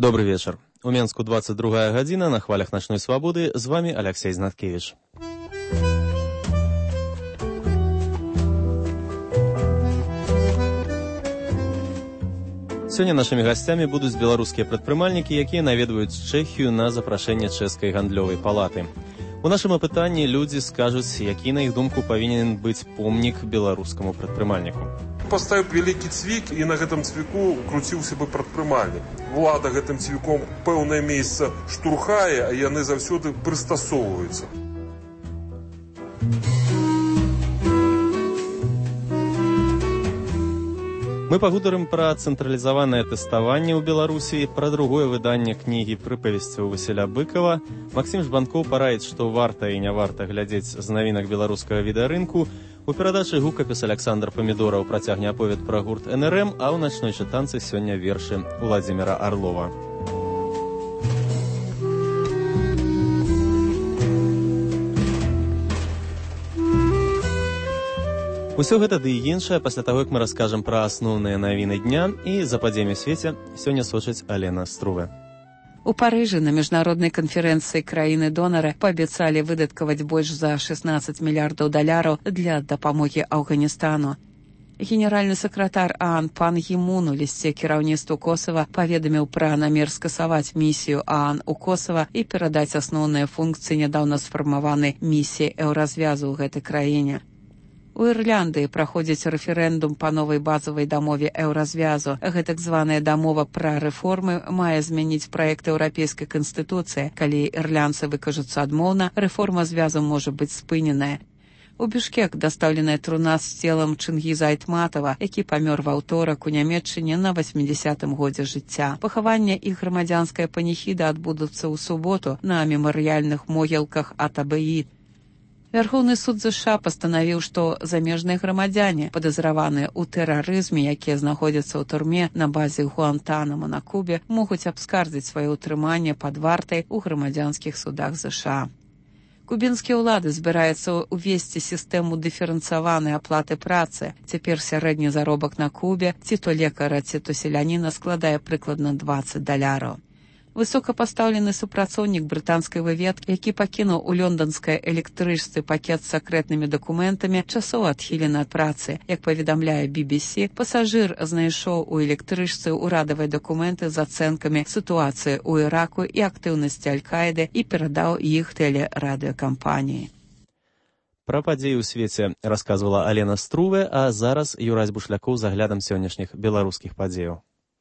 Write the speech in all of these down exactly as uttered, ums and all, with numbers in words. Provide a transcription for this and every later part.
Добрый вечер. У Менску двадцать другая гадзіна, на хвалях начной свободы. З вами Алексей Знаткевич. Сёння нашымі гасцямі будуць беларускія прадпрымальнікі, якія наведваюць Чэхію на запрашэнне чэшскай гандлёвай палаты. У нашым апытанні людзі скажуць, які, на іх думку, павінен быць помнік беларускаму прадпрымальніку. Паставіў вялікі цвік, і на гэтым цвіку круціўся бы прадпрымальнік. Улада гэтым цвіком пэўнае месца штурхае, а яны заўсёды прыстасоўваюцца. Мы пагутарым пра цэнтралізаванае тэставанне ў Беларусі, пра другое выданне кнігі прыпавесцяў Васіля Быкова. Максім Жбанкоў параіць, што варта і не варта глядзець з навінак беларускага відэарынку. У перадачы гукапіс Александр Памідораў працягне аповед пра гурт эн эр эм, а ў начной чытанцы сёння вершы Уладзіміра Арлова. Усё гэта ды і іншае пасля таго, як мы раскажам пра асноўныя навіны дня, і за падзеямі ў свеце сёння сочыць Алена Струве. У Парыжы на міжнароднай канферэнцыі краіны-донары паабяцалі выдаткаваць больш за шэснаццаць мільярдаў даляраў для дапамогі Афганістану. Генеральны сакратар ААН Пан Гі Мун у лісце кіраўніцтву Косава паведаміў пра намер скасаваць місію ААН у Косава і перадаць асноўныя функцыі нядаўна сфармаванай місіі еўразвязу ў гэтай краіне. У Ірландыі праходзіць рэферэндум па новай базавай дамове еўразвязу. Гэтак званая дамова пра рэформы мае змяніць праект еўрапейскай канстытуцыі. Калі ірландцы выкажуцца адмоўна, рэформа звязу можа быць спыненая. У Бішкек дастаўленая труна з целам Чынгіза Айтматова, які памёр ва ўторак у Нямецчыне на васьмідзясятым годзе жыцця. Пахаванне і грамадзянская паніхіда адбудуцца ў суботу на мемарыяльных могілках Атабеід. Вярхоўны суд ЗША пастанавіў, што замежныя грамадзяне, падазраваныя ў тэрарызме, якія знаходзяцца ў турме на базе Гуантанамо на Кубе, могуць абскардзіць сваё ўтрыманне пад вартай у грамадзянскіх судах ЗША. Кубінскія ўлады збіраюцца ўвесці сістэму дыферэнцаванай аплаты працы. Цяпер сярэдні заробак на Кубе, ці то лекара, ці то селяніна складае прыкладна дваццаць даляраў. Высокапастаўлены супрацоўнік брытанскай выведкі, які пакінуў у лёнданскай электрычцы пакет з сакрэтнымі дакументамі, часова адхілены ад працы. Як паведамляе би би сі, пасажыр знайшоў у электрычцы ўрадавыя дакументы з ацэнкамі сітуацыі ў Іраку і актыўнасці Аль-Каіды і перадаў іх тэлерадыёкампаніі. Пра падзеі ў свеце расказвала Алена Струве, а зараз Юрась Бушлякоў з аглядам сённяшніх беларускіх падзеяў.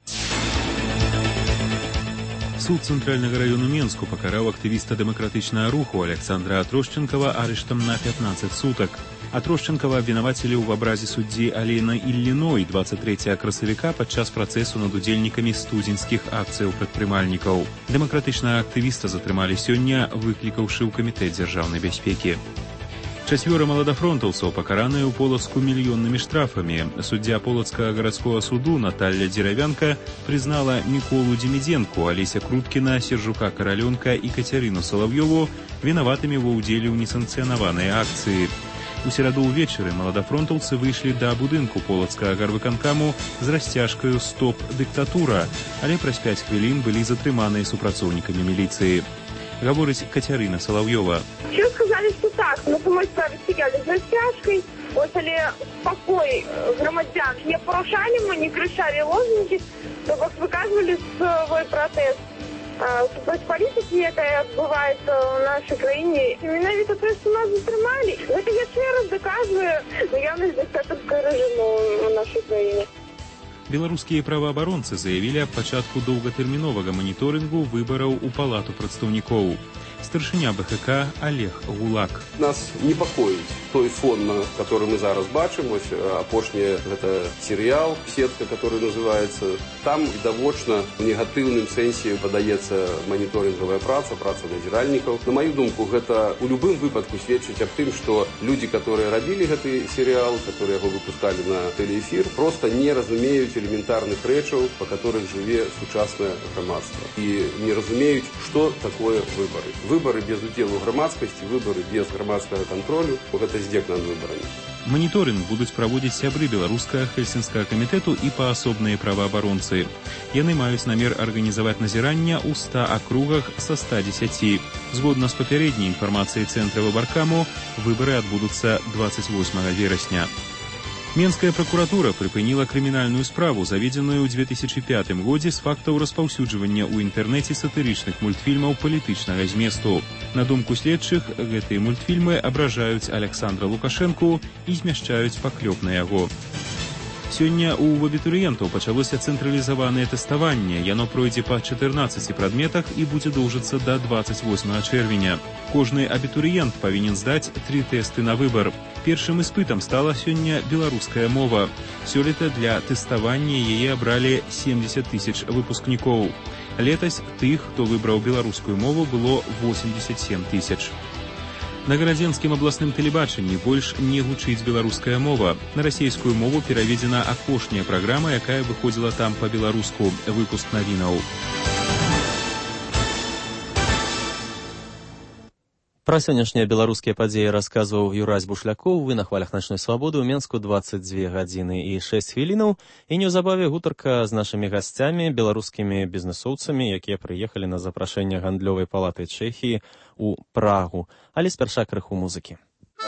Суд Цэнтральнага раёну Менску пакараў актывіста дэмакратычнага руху Александра Атрошченкова арыштам на пятнаццаць сутак. Атрошченкова абвінавацілі ў абразе суддзі Алена Ілліной двадцать трэцяга красавіка падчас працэсу над удзельнікамі студзеньскіх акцыяў прадпрымальнікаў. Дэмакратычнага актывіста затрымалі сёння, выклікаўшы ў камітэт дзяржаўнай бяспекі. Чацвёра маладафронтаўцаў пакараныя ў Полацку мільённымі штрафамі. Суддзя Полацкага гарадскога суду Наталья Дзеравянка прызнала Міколу Дземідзенку, Алеся Круткіна, Сержука Каралёнка і Кацярыну Салаўёву вінаватымі ва ўдзеле ў несанкцыянаванай акцыі. У сераду ўвечары маладафронтаўцы выйшлі да будынку Полацкага гарвыканкаму з расцяжкаю «Стоп, дыктатура», але праз пяць хвілін былі затрыманыя супрацоўнікамі міліцыі. Гаворыць Кацярына Салаўёва. Що сказали, що так, на самой справе стояли з розтяжкой, ось але спокой громадян не порушали, мы не кричали лозунги, тобто виказували свой протест супроти політики, яка відбувається в нашій країні. Навіть те, що нас затримали, це я ще раз доказує наявність диктаторського режиму в нашій країні. Беларускія праваабаронцы заявілі аб пачатку доўгатэрміновага маніторынгу выбараў у палату прадстаўнікоў. Старшыня бэ ха ка Олег Гулак. Нас непакоіць той фон, на который мы зараз бачым, ось апошні гэта серыял, сетка, который называется. Там відавочна в негатыўным сэнсе падаецца маніторынгавая праца, праца назіральнікаў. На маю думку, гэта у любым выпадку сведчыць аб тым, што людзі, которые рабілі гэты серыял, которые яго выпускалі на тэлеэфір, просто не разумеюць элементарных рэчаў, па которых жыве сучаснае грамадства. І не разумеюць, што такое выбары. Выборы без удзелу грамадскасці, выборы без грамадскага кантролю, гэта здзек над выбарамі. Маніторынг будуць праводзіць сябры беларускага хельсінскага камітэту і паасобныя праваабаронцы. Яны маюць намер арганізаваць назірання ў ста акругах са ста дзесяці. Згодна з папярэдняй інфармацыяй цэнтра выбаркаму, выбары адбудуцца дваццаць восьмага верасня. Менская пракуратура прыпыніла крымінальную справу, заведзеную ў две тысячы пятым годзе з фактаў распаўсюджвання ў інтэрнэце сатырычных мультфільмаў палітычнага зместу. На думку следчых, гэтыя мультфільмы абражаюць Аляксандра Лукашэнку і змяшчаюць паклёп на яго. Сёння ў абітурыентаў пачалося цэнтралізаванае тэставанне. Яно пройдзе па чатырнаццаці прадметах і будзе доўжыцца да дваццаць восьмага чэрвеня. Кожны абітурыент павінен здаць тры тэсты на выбар. Першым іспытам стала сёння беларуская мова. Сёлета для тэставання яе абралі семдзесят тысяч выпускнікоў. Летась тых, хто выбраў беларускую мову, было восемьдесят семь тысяч. На гарадзенскім абласным тэлебачанні больш не гучыць беларуская мова. На расейскую мову пераведзена апошняя праграма, якая выходзіла там па-беларуску. Выпуск навінаў. Пра сённяшнія беларускія падзеі расказваў Юрась Бушлякоў. Вы на хвалях начной свабоды. У Менску дваццаць дзве гадзіны і шэсць хвілінаў. І неўзабаве гутарка з нашымі гасцямі, беларускімі бізнэсоўцамі, якія прыехалі на запрашэнне гандлёвай палаты Чэхіі у Прагу. Але спярша крыху музыкі.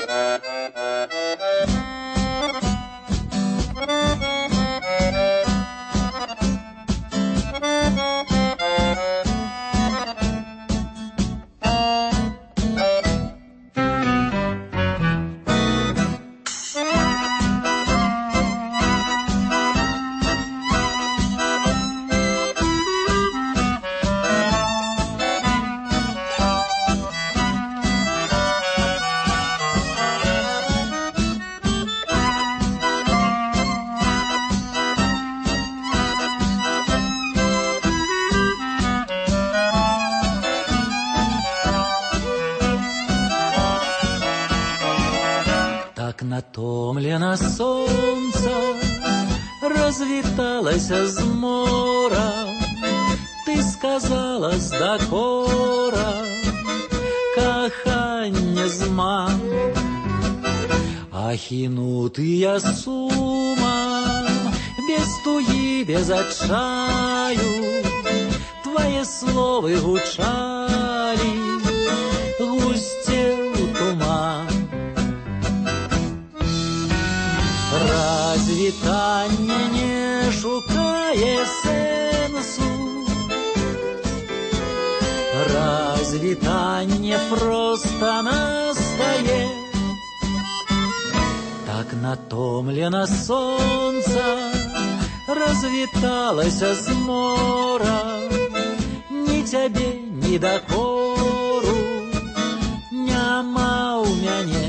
Натомлена сонца развіталася з мора, ты сказала з дакора, каханне зма, ахінутыя сумам, без тугі, без адчаю, твае словы гучалі, гусцеў туман. Развітанне не шукае сэнсу, развітанне проста настае. Так натомлена сонца развіталася з мора, ні цябе, ні дакору няма ў мяне.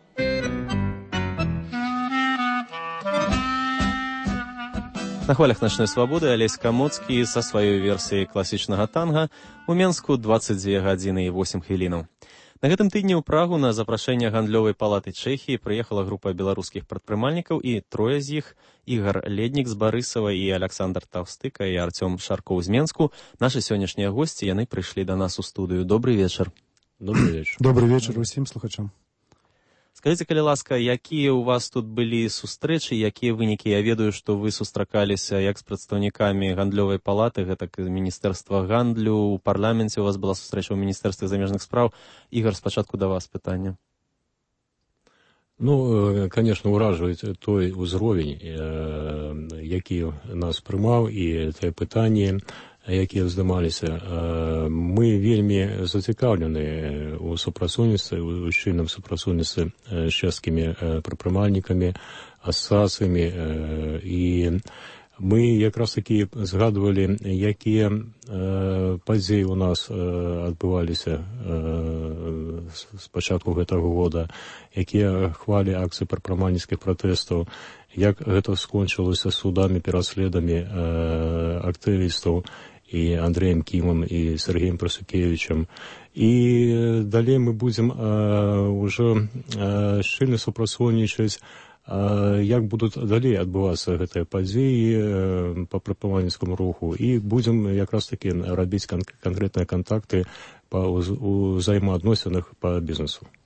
На хвалях начной свабоды Алесь Камоцкі са сваёй версіяй класічнага танга. У Менску дваццаць дзве гадзіны і восем хвілінаў. На гэтым тыдні ў Прагу на запрашэнне гандлёвай палаты Чэхіі прыехала група беларускіх прадпрымальнікаў, і трое з іх — Ігар Леднік з Барысава і Аляксандр Таўстыка і Арцём Шаркоў з Менску — нашы сённяшнія госці. Яны прыйшлі да нас у студыю. Добрый вечар. Добрый вечар. Добрый вечар усім слухачам. Скажите, калі ласка, якія ў вас тут былі сустрэчы, якія вынікі? Я ведаю, што вы сустракаліся як з прадстаўнікамі гандлёвай палаты, гэтак і міністэрства гандлю, у парламенце у вас была сустрэча ў міністэрстве замежных спраў. Ігар, спачатку да вас пытанне. Ну, конечно, уражваюць той узровень, які нас прымаў, і тое пытанне, якія здымаліся. Мы вельмі зацікаўлены ў супрацоўніцтве, у шчыльным супрацоўніцтве з чэшскімі прадпрымальнікамі, асацыямі, і мы якраз такі згадвалі, якія падзеі у нас адбываліся з пачатку гэтага года, якія хвалі акцыі прадпрымальніцкіх пратэстаў, як гэта скончылася судамі, пераследамі актывістаў і Андрэем Кімам, і Сергеем Прасукевічам. І далей мы будзем ўжо шчыльна супрацоўнічаць, як будуць далей адбывацца гэтыя падзеі па прадпрымальніцкаму руху, і будзем якраз такі рабіць кан- канкрэтныя кантакты па ўзаемаадносінах па бізнесу.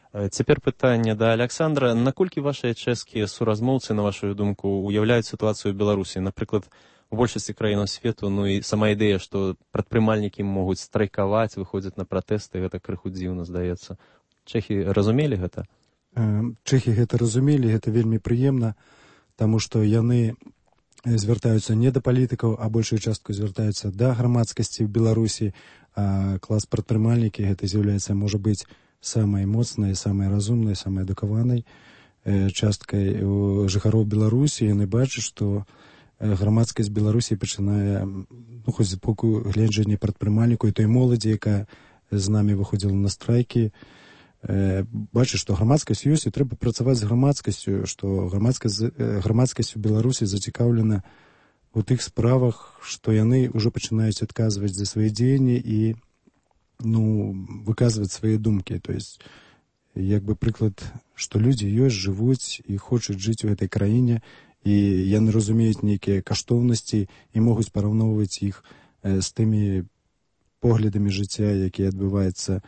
Цяпер пытанне да Аляксандра. Наколькі вашыя чэшскія суразмоўцы, на вашу думку, уяўляюць сітуацыю ў Беларусі? Напрыклад, у большасці краінаў свету, ну і сама ідэя, што прадпрымальнікі могуць страйкаваць, выходзяць на пратэсты, гэта крыху дзіўна, здаецца. Чэхі разумелі гэта? Чэхі гэта разумелі, гэта вельмі прыемна, таму што яны звяртаюцца не да палітыкаў, а большую частку звяртаюцца да грамадскасці ў Беларусі, а клас прадпрымальнікі гэта з'яўляецца, можа быць, самай моцнай, самай разумнай, самай адукаванай часткай жыхароў Беларусі. Яны бачаць, што грамадскасць Беларусі пачынае, ну, хоць з боку гледжання прадпрымальніку і той моладзі, якая з намі выходзіла на страйкі, бачыць, што грамадскасць ёсць і трэба працаваць з грамадскасцю, што грамадскасць, грамадскасць у Беларусі зацікаўлена у тых справах, што яны ўжо пачынаюць адказваць за свае дзеянні і, ну, выказваць свае думкі. То есть, як бы прыклад, што людзі ёсць, жывуць і хочуць жыць у гэтай краіне, і яны разумеюць нейкія каштоўнасці і могуць параўноўваць іх з тымі поглядамі жыцця, якія адбываюцца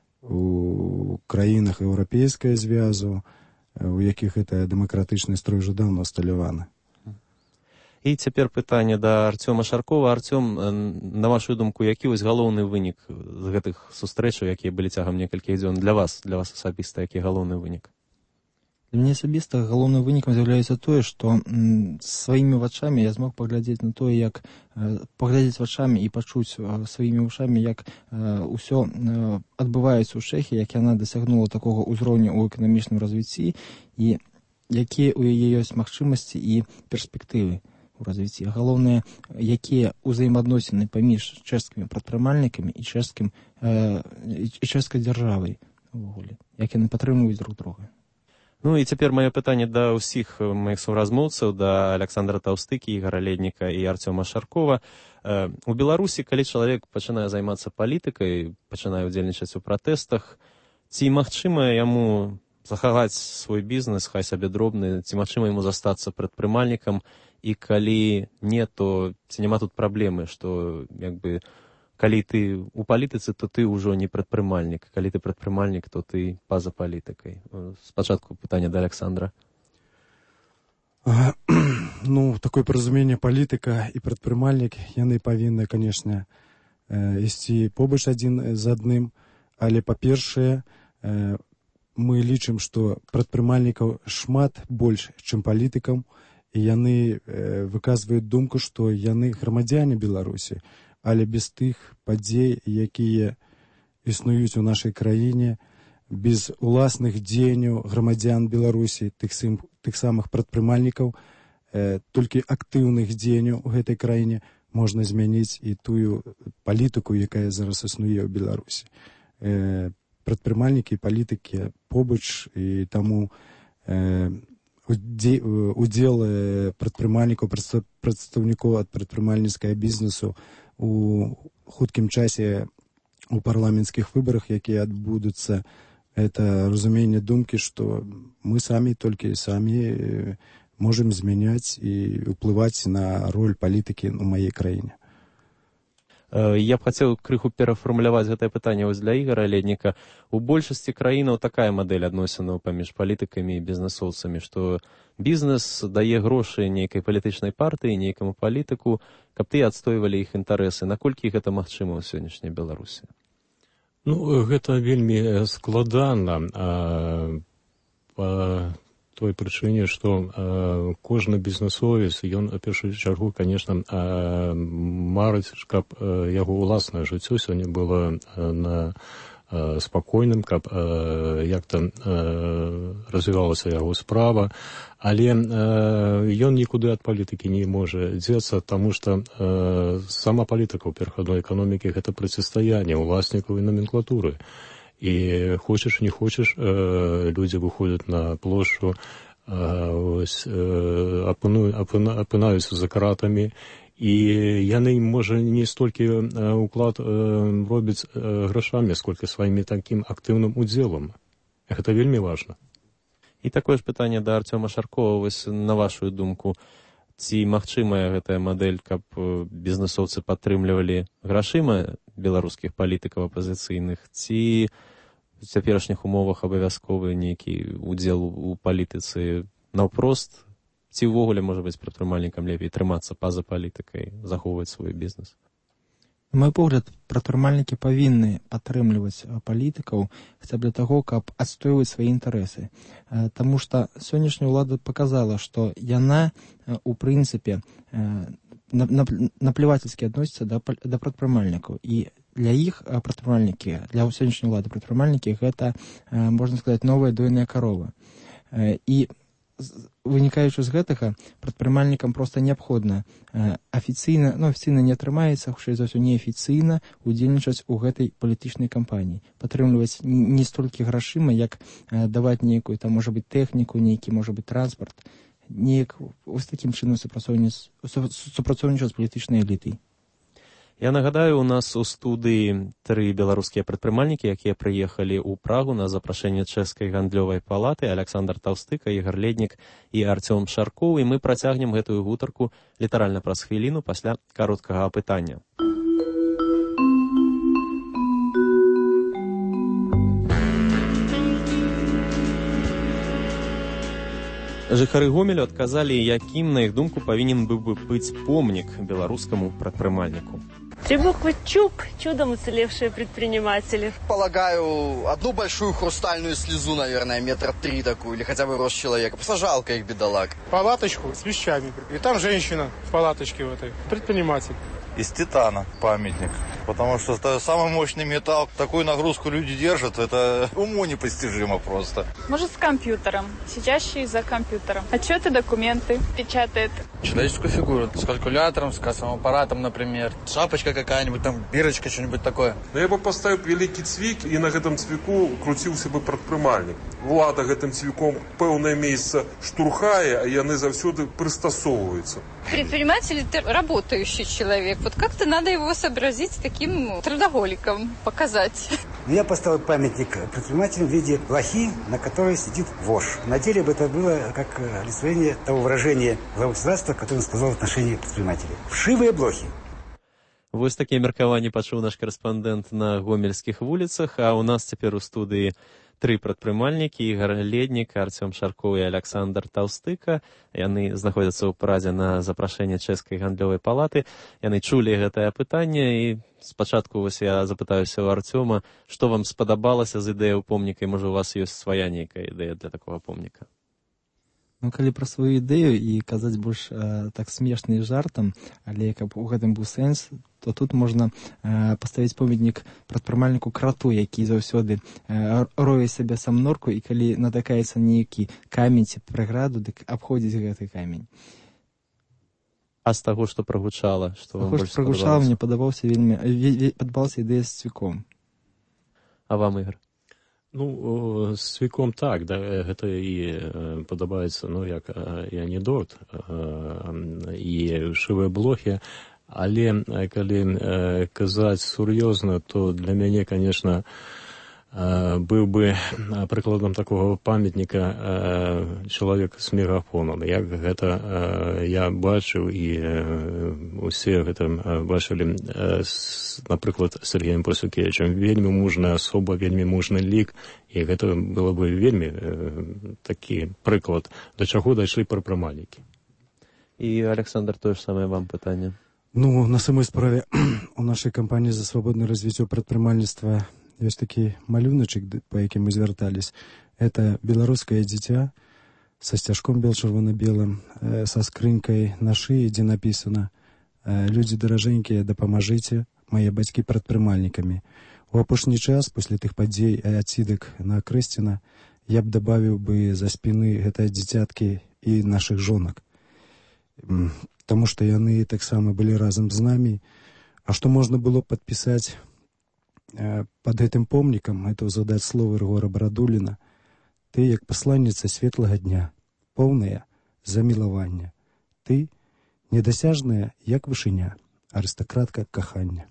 у краінах еўрапейскага звязу, у якіх гэта дэмакратычны строй ўжо даўно усталяваны. І цяпер пытанне да Арцёма Шаркова. Арцём, на вашу думку, які вось галоўны вынік з гэтых сустрэчаў, якія былі цягам некалькіх дзён для вас, для вас асабіста, які галоўны вынік? Для мяне асабіста галоўным вынікам з'яўляецца тое, што м, сваімі вачамі я змог паглядзець на тое, як э, паглядзець вачамі і пачуць э, сваімі вушамі, як ўсё э, э, адбываецца ў Чэхіі, як яна дасягнула такога ўзроўню ў эканамічным развіцці і якія ў яе ёсць магчымасці і перспектывы у развіцці. Галоўнае, якія ўзаемаадносіны паміж чэшскімі прадпрымальнікамі і чэшскім э, і чэшскай дзяржавай увогуле, як яны падтрымліваюць друг друга. Ну і цяпер маё пытанне да ўсіх маіх суразмоўцаў, да Аляксандра Таўстыкі, Ігара Ледніка і Арцёма Шаркова. Э, у Беларусі, калі чалавек пачынае займацца палітыкай, пачынае ўдзельнічаць у пратэстах, ці магчыма яму захаваць свой бізнес, хай сабе дробны, ці магчыма яму застацца прадпрымальнікам, і калі не, то ці няма тут праблемы, што як бы калі ты у палітыцы, то ты ўжо не прадпрымальнік, калі ты прадпрымальнік, то ты па-за палітыкай. Спачатку пытанне да Аляксандра. А, ну, такое паразуменне палітыка і прадпрымальнік, яны павінны, канешне, ісці побач адзін з адным, але, па-першае, мы лічым, што прадпрымальнікаў шмат больш, чым палітыкам, і яны э, выказваюць думку, што яны грамадзяне Беларусі, але без тых падзей, якія існуюць у нашай краіне, без уласных дзеянняў грамадзян Беларусі, тых, сым, тых самых прадпрымальнікаў, э, толькі актыўных дзеянняў у гэтай краіне можна змяніць і тую палітыку, якая зараз існуе ў Беларусі. Э, прадпрымальнікі і палітыкі побач, і таму э, удзел прадпрымальнікаў, прадстаўнікоў ад прадпрымальніцкага бізнесу у хуткім часе у парламенцкіх выбарах, якія адбудуцца, это разуменне думкі, што мы самі, толькі самі можам змяняць і ўплываць на роль палітыкі ў маёй краіне. Я б хацеў крыху перафармуляваць гэтае пытанне вось для Ігара Ледніка. У большасці краінаў такая мадэль адносінаў паміж палітыкамі і бізнесоўцамі, што бізнес дае грошы нейкай палітычнай партыі, нейкаму палітыку, каб тыя адстойвалі іх інтарэсы. Наколькі гэта магчыма ў сённяшняй Беларусі? Ну, гэта вельмі складана. А, па той прычыне, што э, кожны бізнесовец, ён, у першую чаргу, конечно, э, марыць, каб э, яго ўласнае жыццё сёння было э, на э, спакойным, каб э, як-то э, развівалася яго справа, але э, ён нікуды ад палітыкі не можа дзецца, таму што э, сама палітыка ў перахадной эканомікі гэта процістаянне ўласнікаў і номенклатуры. І хочаш, не хочаш, э, людзі выходзяць на плошчу, э, э, апыну, апына, апынаюцца за кратамі, і яны, можа, не столькі э, уклад э, робяць э, грашамі, сколькі сваімі такім актыўным удзелам. Гэта вельмі важна. І такое ж пытанне да Арцёма Шаркова, вось на вашу думку, ці магчымая гэтая мадэль, каб бізнесоўцы падтрымлівалі грашыма беларускіх палітыкаў апазіцыйных, ці у цяперашніх умовах абавязковы нейкі удзел у палітыцы наўпрост, ці ўвогуле, можа быць, прадпрымальнікам лепей трымацца па-за палітыкай, захоўваць свой бізнес? На мой погляд, прадпрымальнікі павінны падтрымліваць палітыкаў хаця б для таго, каб адстойваць свае інтарэсы. Таму што сённяшняя ўлада паказала, што яна, у прынцыпе, наплевательски адносіцца да, да прадпрымальнікаў. І для іх прадпрымальнікі, для сённяшняй улады прадпрымальнікі, гэта, можна сказаць, новая дойная карова. І вынікаючы з гэтага, прадпрымальнікам проста неабходна афіцыйна, ну, афіцыйна не атрымаецца, хутчэй за ўсё неафіцыйна удзельнічаць у гэтай палітычнай кампаніі. Падтрымліваць не столькі грашыма, як даваць нейкую, там, можа быць, тэхніку, нейкі, можа быць, транспарт, неяк ось такім чынам супрацоўнічаць з палітычнай элітай. Я нагадаю, у нас у студыі тры беларускія прадпрымальнікі, якія прыехалі ў Прагу на запрашэнне чэшскай гандлёвай палаты: Александр Таўстыка, Ігар Леднік і Арцём Шаркоў. І мы працягнем гэтую гутарку літаральна праз хвіліну пасля кароткага апытання. Жыхары Гомелю адказалі, якім, на іх думку, павінен быў бы быць помнік беларускаму прадпрымальніку. Три буквы ЧУП, чудом уцелевшие предприниматели. Полагаю, одну большую хрустальную слезу, наверное, метра три такую, или хотя бы рост человека. Сажалка их, бедолаг. Палаточку с вещами. И там женщина в палаточке в этой. Предприниматель. Из титана памятник. Потому что это самый мощный металл. Такую нагрузку люди держат, это уму непостижимо просто. Может, с компьютером. Сидящий за компьютером. Отчеты, документы печатает. Человеческую фигуру. С калькулятором, с кассовым аппаратом, например. Шапочка какая-нибудь, там, бирочка, что-нибудь такое. Но я бы поставил великий цвик, и на этом цвику крутился бы предпринимальник. Влада гэтым цвиком пэўнае место штурхае, а яны заўсёды пристасовываются. Предприниматель – это работающий человек. Вот как-то надо его сообразить таким трудоголиком, показать. Я поставил памятник предпринимателям в виде блохи, на которой сидит вож. На деле бы это было как олицетворение того выражения главы государства, которое он сказал в отношении предпринимателей. Вшивые блохи. Вось такія меркаванні пачуў наш корэспандэнт на гомельскіх вуліцах, а ў нас цяпер у студыі тры прадпрымальнікі: Ігар Леднік, Арцём Шаркоў і Александр Таўстыка. Яны знаходзяцца ў Прадзе на запрашэнне чэшскай гандлёвай палаты. Яны чулі гэтае пытанне, і спачатку вось я запытаюся ў Арцёма, што вам спадабалася з ідэяў помніка, і можа у вас ёсць свая нейкая ідэя для такога помніка? Ну, калі пра сваю ідэю і казаць больш э, так смешна і жартам, але каб у гэтым быў сэнс, то тут можна э, паставіць памятнік прадпрымальніку крату, які заўсёды э, рое сябе сам норку, і калі натыкаецца нейкі камень ці преграду, дык абходзіць гэты камень. А з таго, што прагучала, што вам больш спадабалася? Прагучала, мне падабаўся вельмі падабалася ідэя з цвіком. А вам, Ігар? Ну, з цвіком так, да, гэта і э, падабаецца, ну, як э, і анекдот, э, і шывыя блохі, але калі э, казаць сур'ёзна, то для мяне, конечно, э, быў бы прыкладам такого памятніка э, чалавек з мегафонам. Як гэта э, я бачыў, і э, усе гэта э, бачылі, э, с, напрыклад, Сергеем Пасюкевічем. Вельмі мужная асоба, вельмі мужны лік, і гэта было бы вельмі э, такі прыклад, да чаго дайшлі прадпрымальнікі. І, Александр, тое ж самае вам пытанне. Ну, на самой справе у нашай кампаніі за свабоднае развіццё прадпрымальніцтва ёсць такі малюначак, па якім мы звяртались. Это беларускае дзіця са сцяжком бел-чырвона-белым, э, са скрынькай на шыі, дзе напісана: «Людзі даражэнькія, дапамажыце, мае бацькі прадпрымальнікамі». У апошні час, пасля тых падзей і адсідак на Крэсціна, я б дабавіў бы за спіны гэтыя дзіцяткі і нашых жонак. Таму што яны таксама былі разам з намі. А што можна было падпісаць пад гэтым помнікам, это ўзгадаць словы Рыгора Барадуліна: «Ты, як пасланніца светлага дня, поўная замілавання. Ты, недасяжная, як вышыня, арыстакратка кахання».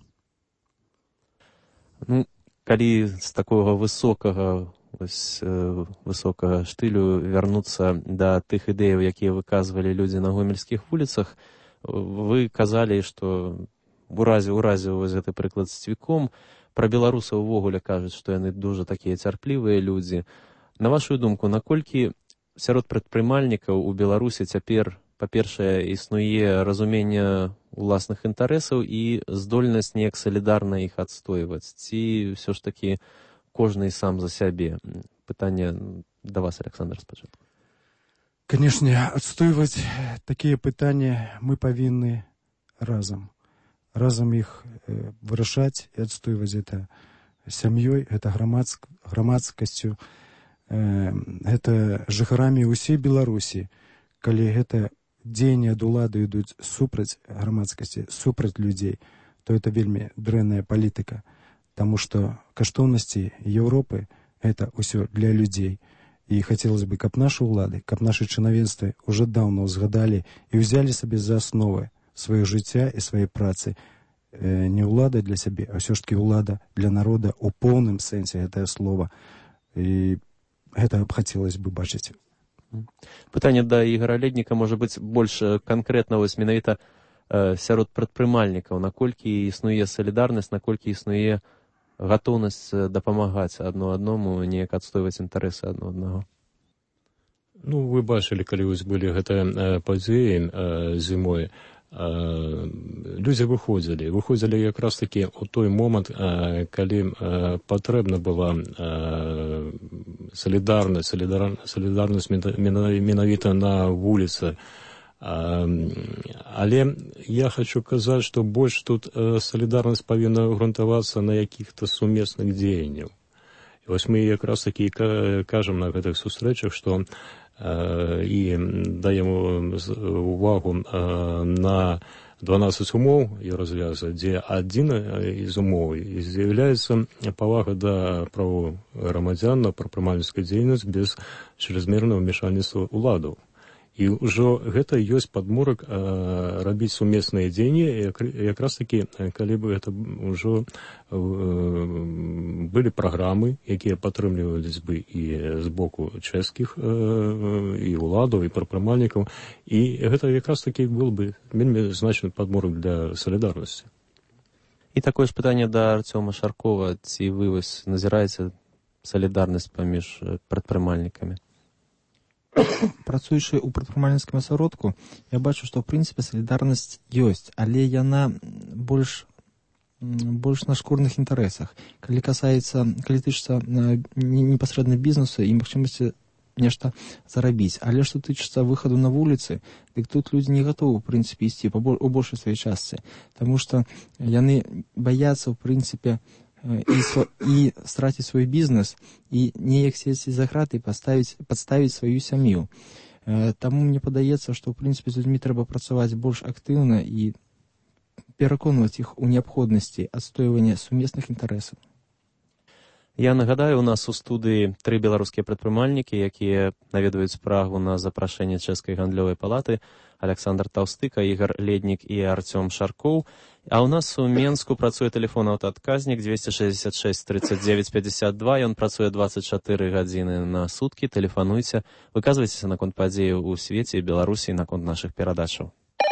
Ну, калі з такога высокага, ось, э, высокага штылю вярнуцца да тых ідэяў, якія выказвалі людзі на гомельскіх вуліцах, вы казалі, што у разе, у разе вось гэты прыклад з цвіком, Пра беларусаў увогуле кажуць, што яны дуже такія цярплівыя людзі. На вашу думку, наколькі сярод прадпрымальнікаў у Беларусі цяпер, па-першае, існуе разуменне уласных інтарэсаў і здольнасць неяк салідарна іх адстойваць? Ці ўсё ж такі кожны сам за сябе? Пытанне да вас, Александр, спачатку. Конечно, отстаивать такие пытания мы повинны разом. Разом их э, вырашать и отстаивать это семьей, это громадск, громадскостью, э, это жыхарамі ўсей Беларусі, калі гэта дзеянні ад улады ідуць супраць грамадскасці, супраць людзей, то это вельмі дрэнная палітыка, таму што каштоўнасці Еўропы это ўсё для людзей. І хацелось бы, каб нашы ўлады, каб нашы чынавенствы уже даўно ўзгадалі і ўзялі сабе за асновы сваё жыцця і сваёй працы э, не ўлада для сябе, а ўсё ж таки ўлада для народа ў поўным сэнсе гэтае слова. І гэта б хацелось бы бачыць. Пытанне да Ігора Ледніка можа быць больш канкрэтна, вось менавіта э, сярод прадпрымальнікаў, наколькі існуе салідарнасць, наколькі існуе гатоўнасць дапамагаць адно адному, неяк адстойваць інтарэсы адно аднаго. Ну, вы бачылі, калі вось былі гэтыя э, падзеі э, зімой, э, людзі выходзілі. Выходзілі якраз такі ў той момант, э, калі э, патрэбна была э, салідарнасць, салідар, салідарнасць менавіта на вуліцы. Але я хочу казаць, што больш тут салідарнасць павінна грунтавацца на якіх-то сумесных дзеянняў. І вось мы якраз такі кажам на гэтых сустрэчах, што і даем увагу на дванаццаць умоў і развяза, дзе адзін з умоў з'яўляецца павага да правоў грамадзян на прадпрымальніцкую дзейнасць без чрезмернага ўмешальніцтва ўладаў. І ўжо гэта ёсць падмурак а, рабіць сумесныя дзеянні, якраз такі, калі бы гэта ўжо а, былі праграмы, якія падтрымлівались бы і з боку чэшскіх а, і ўладаў, і прадпрымальнікаў, і гэта якраз такі был бы вельмі значны падмурак для салідарнасці. І такое ж пытанне да Арцёма Шаркова, ці вы вось назіраеце салідарнасць паміж прадпрымальнікамі? Працуючы ў прадпрымальніцкім асяродку, я бачу, што ў прынцыпе салідарнасць ёсць, але яна больш больш на шкурных інтарэсах. Калі касаецца, калі тычыцца непасрэдна бізнесу і магчымасці нешта зарабіць, але што тычыцца выхаду на вуліцы, дык тут людзі не гатовы, ў прынцыпе, ісці у большай сваёй частцы, таму што яны баяцца, ў прынцыпе, і, і страціць свой бізнес, і неяк сесці за граты і падставіць сваю сям'ю. Таму мне падаецца, што ў прынцыпе з людзьмі трэба працаваць больш актыўна і пераконваць іх у неабходнасці адстойвання сумесных інтарэсаў. Я нагадаю, у нас у студыі тры беларускія прадпрымальнікі, якія наведваюць Прагу на запрашэнне Чэшскай гандлёвай палаты: Александр Таўстыка, Ігор Леднік і Арцём Шаркоў. А ў нас у Менску працуе тэлефон аўтаадказнік двести шестьдесят шесть тридцать девять пятьдесят два. Ён працуе двадцать чатыры гадзіны на суткі. Тэлефануйце, выказвайцеся наконт падзеяў у свеце і Беларусі, наконт нашых перадачаў.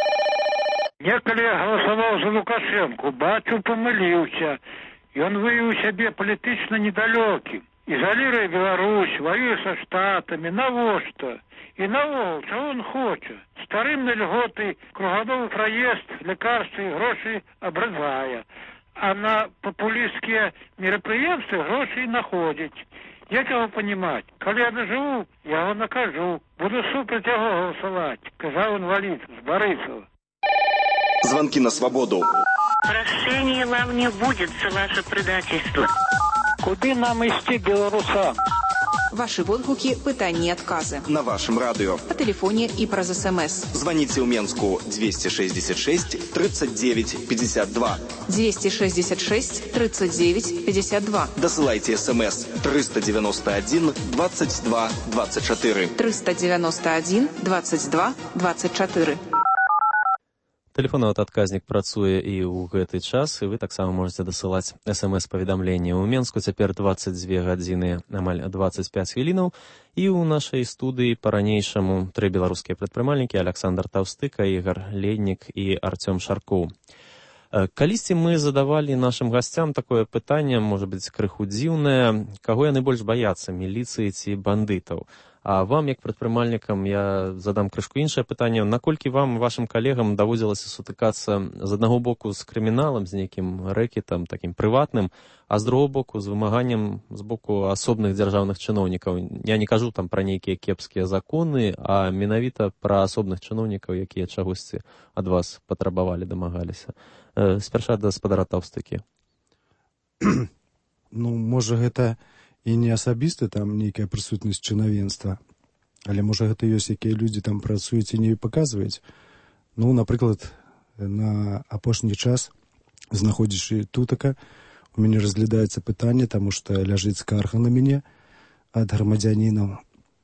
Некалі я галасаваў за Лукашэнку, бачу, памыліўся. Ён выявіў сябе палітычна недалёкім. Ізаліруе Беларусь, воюе са штатамі. Навошта? І наогул, чаго ён хоча? Старым на льготы, кругадовы праезд, лекарствы і грошы абрывае. А на популістскія мерапрыемствы грошы находзіць. Як яго панімаць? Калі я дажыву, я яго накажу. Буду супраць яго галасаваць, казаў інвалід з Барысава. Звонки на свободу. Прощения вам не будет за ваше предательство. Куды нам ісці, беларусам? Ваши водгуки, пытанні і адказы. На вашем радио. По телефоне и про СМС. Звоните в Менску двести шестьдесят шесть тридцать девять пятьдесят два. двести шестьдесят шесть тридцать девять пятьдесят два. Досылайте СМС триста девяносто один двадцать два двадцать четыре. триста девяносто один двадцать два двадцать четыре. Тэлефонны адказнік працуе і ў гэты час, і вы таксама можете дасылаць смс-паведамленне. У Менску цяпер двадцать две гадзіны, амаль двадцать пять хвілінаў, і ў нашай студыі па-ранейшаму тры беларускія прадпрымальнікі: Александр Таўстыка, Ігор Леднік і Арцём Шаркоў. Калісьці мы задавалі нашым гасцям такое пытанне, можа быць, крыху дзіўнае, каго яны больш баяцца, міліцыі ці бандытаў. А вам, як прадпрымальнікам, я задам крышку іншае пытанне. Наколькі вам, вашым калегам, даводзілася сутыкацца з аднаго боку з крыміналам, з нейкім рэкетам, такім прыватным, а з другого боку з вымаганнем з боку асобных дзяржаўных чыноўнікаў? Я не кажу там пра нейкія кепскія законы, а менавіта пра асобных чыноўнікаў, якія чагосьці ад вас патрабавалі, дамагаліся. Спярша гаспадара Таўстыкі. Ну, можа, гэта і не асабіста там нейкая прысутнасць чынавенства, але можа гэта ёсць, якія людзі там працуюць і не паказваюць. Ну, напрыклад, на апошні час, знаходзячы тутака, у мяне разглядаецца пытанне, таму што ляжыць скарга на мяне ад грамадзянінаў,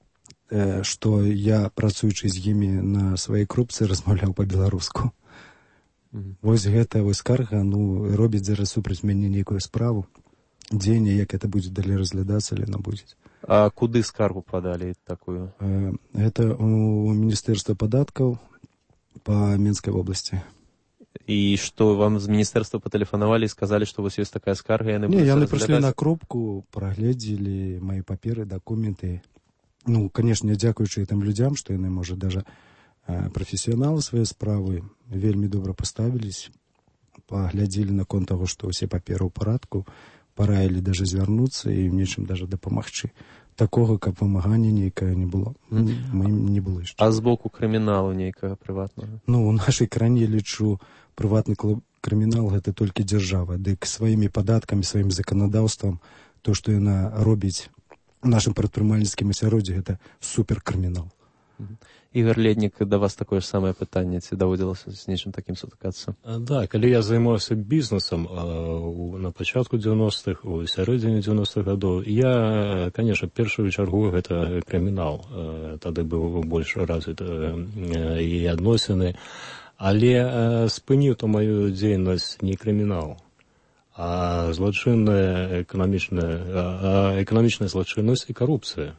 што я, працуючы з імі на сваёй крупцы, размаўляў па-беларуску. Mm-hmm. Вось гэта вось скарга, ну, робіць зараз супраць мяне нейкую справу. Дзень, як это будзе далей разглядацца, але яна будзе. А куды скаргу падалі такую? Гэта у Міністэрства падаткаў па Менскай вобласці. І што, вам з міністэрства патэлефанавалі і сказалі, што вось ёсць такая скарга, яны будуць разглядаць? Не, яны прыйшлі на кропку, прагледзелі мае паперы, дакументы. Ну, канешне, дзякуючы тым людзям, што яны, можа, даже прафесіяналы свае справы вельмі добра паставіліся, паглядзелі наконт таго, што ўсе паперы ў парадку, параілі даже звярнуцца і ў нечым даже дапамагчы. Такога, каб вымагання нейкае не было. Mm. Мы не было яшчэ. А з боку крыміналу нейкага прыватнага? Ну, у нашай краіне, лічу, прыватны крымінал гэта толькі дзяржава. Дык сваімі падаткамі, сваім заканадаўствам, то, што яна робіць у нашым прадпрымальніцкім асяроддзі, гэта суперкрымінал. Mm. Ігор Леднік, да вас такое ж самае пытанне, ці даводзілася з нечым такім сутыкацца? Да, калі я займаўся бізнесам на пачатку дзевяностых, у сярэдзіне дзевяностых гадоў, я, конечно, першую чаргу гэта крымінал. Тады быў больш развіт і адносіны, але спыніў то маю дзейнасць не крымінал, а злачынная эканамічная, эканамічная злачыннасць і карупцыя.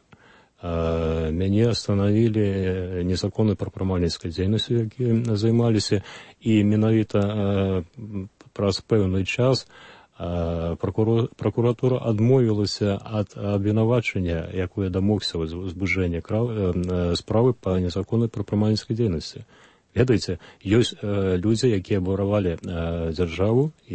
Мяне остановілі незаконнай прадпрымальніцкай дзейнасцю, якія займаліся, і менавіта праз пэўны час прокуратура адмовілася ад абвінавачання, якое дамогся узбуджэння справы па незаконнай прадпрымальніцкай дзейнасці. Ведаеце, ёсць людзі, якія абваравалі дзяржаву, і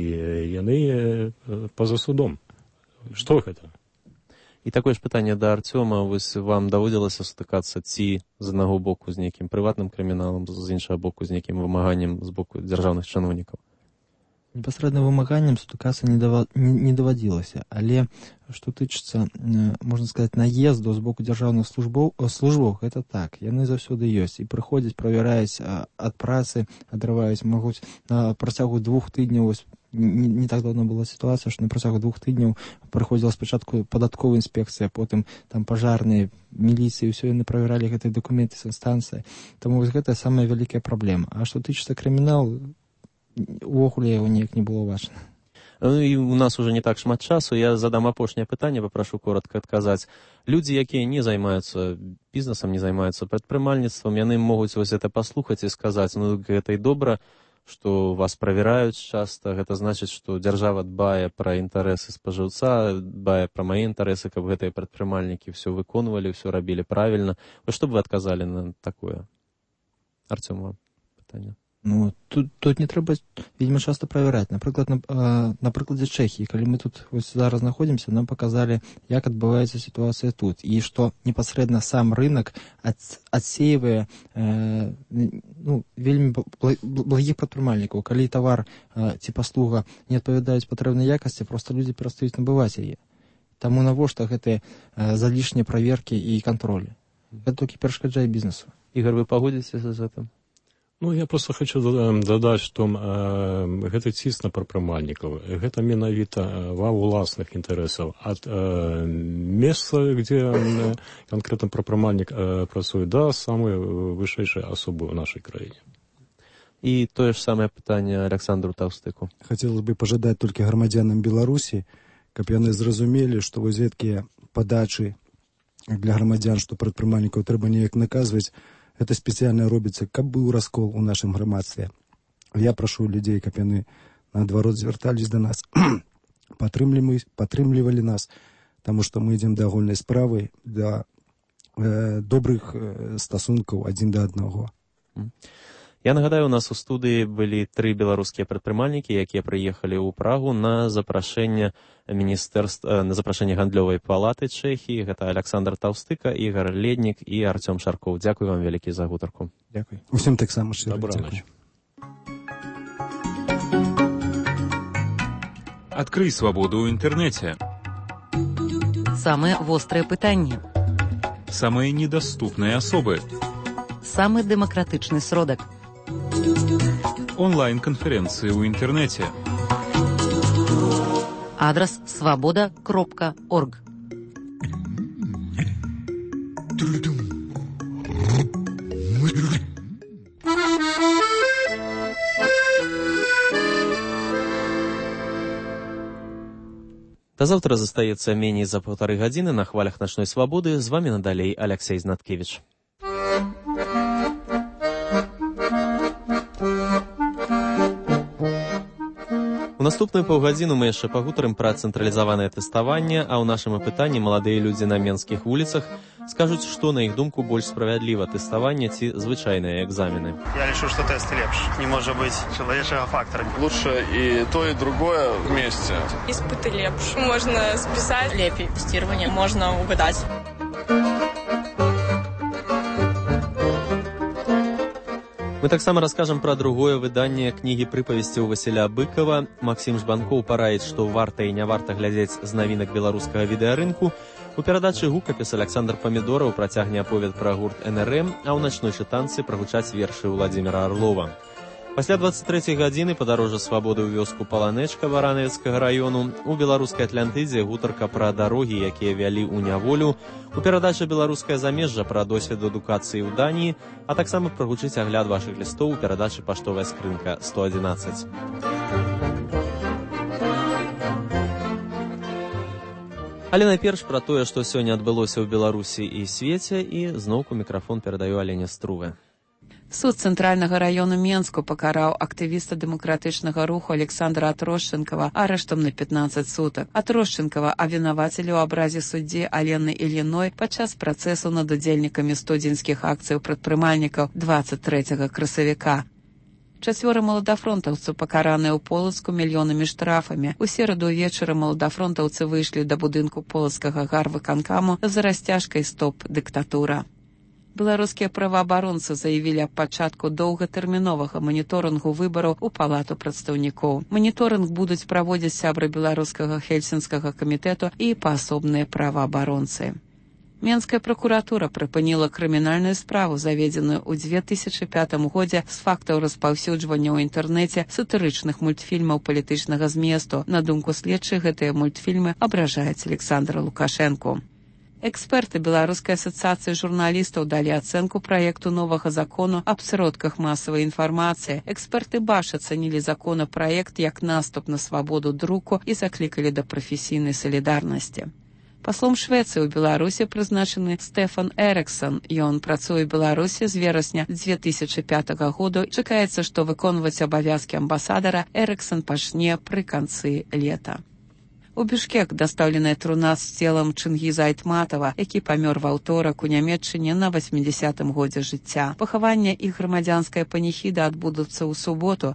яны па-за судом. Што гэта? І такое ж пытанне да Арцёма. Вось вам даводзілася сутыкацца ці з аднаго боку з нейкім прыватным крыміналам, з іншага боку з нейкім вымаганнем з боку дзяржаўных чыноўнікаў? Непасрэдна вымаганнем сутыкацца не, дава, не, не даводзілася, але што тычыцца, можна сказаць, наезду з боку дзяржаўных службаў, службаў, гэта так, яны заўсёды ёсць, і прыходзяць, правяраюць ад працы, адрываюць, могуць на працягу двух тыдняў, Не, не так давно была ситуация, что на працягу двух тыдняў прыходзіла спачатку падатковая інспекцыя, потым там пажарныя, міліцыі, ўсё яны правяралі гэтыя дакументы з інстанцыі. Таму вось гэта самая вялікая праблема. А што тычыцца крымінал, увогуле яго неяк не было бачна. Ну, і у нас уже не так шмат часу. Я задам апошняе пытанне, папрашу коротка адказаць. Людзі, якія не займаюцца бізнесам, не займаюцца прадпрымальніцтвам, яны могуць вось гэта паслухаць і сказаць, ну, гэта і добра, што вас правяраюць часта, гэта значыць, што дзяржава дбае пра інтарэсы спажыўца, дбае пра мае інтарэсы, каб гэтыя прадпрымальнікі ўсё выконвалі, ўсё рабілі правільна. Вы што б вы адказалі на такое? Арцём, вам пытанне. Ну, тут, тут не трэба вельмі часта правяраць. Напрыклад, на, на прыкладзе Чэхіі, калі мы тут вось зараз знаходзімся, нам паказалі, як адбываецца сітуацыя тут, і што непасрэдна сам рынок ад, адсеивае э, ну, вельмі благіх прадпрымальнікаў. Калі тавар э, ці паслуга не адпавядаюць патрэбнай якасці, проста людзі перастаюць набываць яе. Таму навошта гэтыя э, залішнія праверкі і кантролі? Гэта толькі перашкаджае бізнесу. Ігор, вы пагодзіцеся з гэтым? Ну, я просто хочу дадаць, што э, гэта ціск на прадпрымальнікаў. Гэта менавіта ва ўласных інтарэсаў. Ад э, месца, дзе э, канкрэтна прадпрымальнік э, працуе, да самай вышэйшай асобы ў нашай краіне. І тое ж самае пытанне Александру Таўстыку. Хацелось бы пажадаць толькі грамадзянам Беларусі, каб яны зразумелі, што вось гэткія падачы для грамадзян, што прадпрымальнікаў трэба неяк наказваць, гэта спецыяльна робіцца, каб быў раскол у нашым грамадстве. Я прашу людзей, каб яны наадварот, звяртались да нас, падтрымлівалі нас, таму што мы ідзем да агульнай справы, да э, добрых э, стасункаў адзін да аднаго. Я нагадаю, у нас у студыі былі тры беларускія прадпрымальнікі, якія прыехалі ў Прагу на запрашэнне міністэрства, на запрашэнне гандлёвай палаты Чэхіі. Гэта Александр Таўстыка, Ігор Леднік і Артём Шаркоў. Дзякуй вам вялікі за гутарку. Дзякуй. Усім таксама шчыра дзякуй. Адкрый свабоду ў інтэрнэце. Самыя вострыя пытанні. Самыя недаступныя асобы. Самы дэмакратычны сродак. Онлайн-канферэнцыі ў інтэрнэце. Адрас свабода кропка орг. До завтра застаецца меней за полторы гадзіны на хвалях начной свабоды. З вами надалей Алексей Знаткевич. У наступную паўгадзіну мы яшчэ пагутарым пра цэнтралізаванае тэставанне, а ў нашым апытанні маладыя людзі на менскіх вуліцах скажуць, што, на іх думку, больш справядліва тэставанне ці звычайныя экзамены. Я лічу, што тесты лепш. Не можа быць чалавечага фактара. Лучше и то, и другое вместе. Испыты лепш. Можно списать. Лепей. Тестирование можно угадать. Мы таксама раскажам пра другое выданне кнігі прыпавесцяў Васіля Быкова. Максім Жбанкоў параіць, што варта і не варта глядзець з навінак беларускага відэарынку. У перадачы гукапіс Александр Памідораў працягне аповед пра гурт эн эр эм, а ў начной чытанцы прагучаць вершы Владзіміра Арлова. Пасля дваццаць трэцяй гадзіны падарожжа свабоды ў вёску Паланэчка Варанавіцкага раёну, у беларускай Атлантыдзе гутарка пра дарогі, якія вялі ў няволю, у перадачы беларускае замежжа пра досвед адукацыі ў Даніі, а таксама прагучыць агляд вашых лістоў у перадачы паштовая скрынка сто адзінаццаць. Але найперш пра тое, што сёння адбылося ў Беларусі і свеце, і зноўку мікрафон перадаю Алене Струве. Суд цэнтральнага раёну Менску пакараў актывіста дэмакратычнага руху Александра Атрошчэнкава арыштам на пятнаццаць сутак. Атрошчэнкава абвінавацілі ў абразе суддзі Алены Іліной падчас працэсу над удзельнікамі студзеньскіх акцыяў прадпрымальнікаў дваццаць трэцяга красавіка. Чацвёра маладафронтаўцаў пакараныя ў Полацку мільёнамі штрафамі. У сераду ўвечары маладафронтаўцы выйшлі да будынку полацкага гарвыканкаму за расцяжкай «Стоп-дыктатура». Беларускія праваабаронцы заявілі аб пачатку доўгатэрміновага маніторынгу выбараў у палату прадстаўнікоў. Маніторынг будуць праводзіць сябры беларускага хельсінскага камітэту і паасобныя праваабаронцы. Менская пракуратура прыпыніла крымінальную справу, заведзеную ў две тысячы пятым годзе з фактаў распаўсюджвання ў інтэрнэце сатырычных мультфільмаў палітычнага зместу. На думку следчых, гэтыя мультфільмы абражаюць Александра Лукашэнку. Эксперты Беларускай асацыяцыі журналістаў далі ацэнку праекту новага закону аб сродках масавай інфармацыі. Эксперты баш ацанілі законапраект як наступ на свабоду друку і заклікалі да прафесійнай салідарнасці. Паслом Швецыі ў Беларусі прызначаны Стэфан Эрыксон. Ён працуе ў Беларусі з верасня две тысячы пятага году. Чакаецца, што выконваць абавязкі амбасадара Эрыксон пачне пры канцы лета. У Бішкек дастаўленая труна з целам Чынгіза Айтматова, які памёр ва ўторак у Нямецчыне на васьмідзясятым годзе жыцця. Пахаванне і грамадзянская паніхіда адбудуцца ў суботу.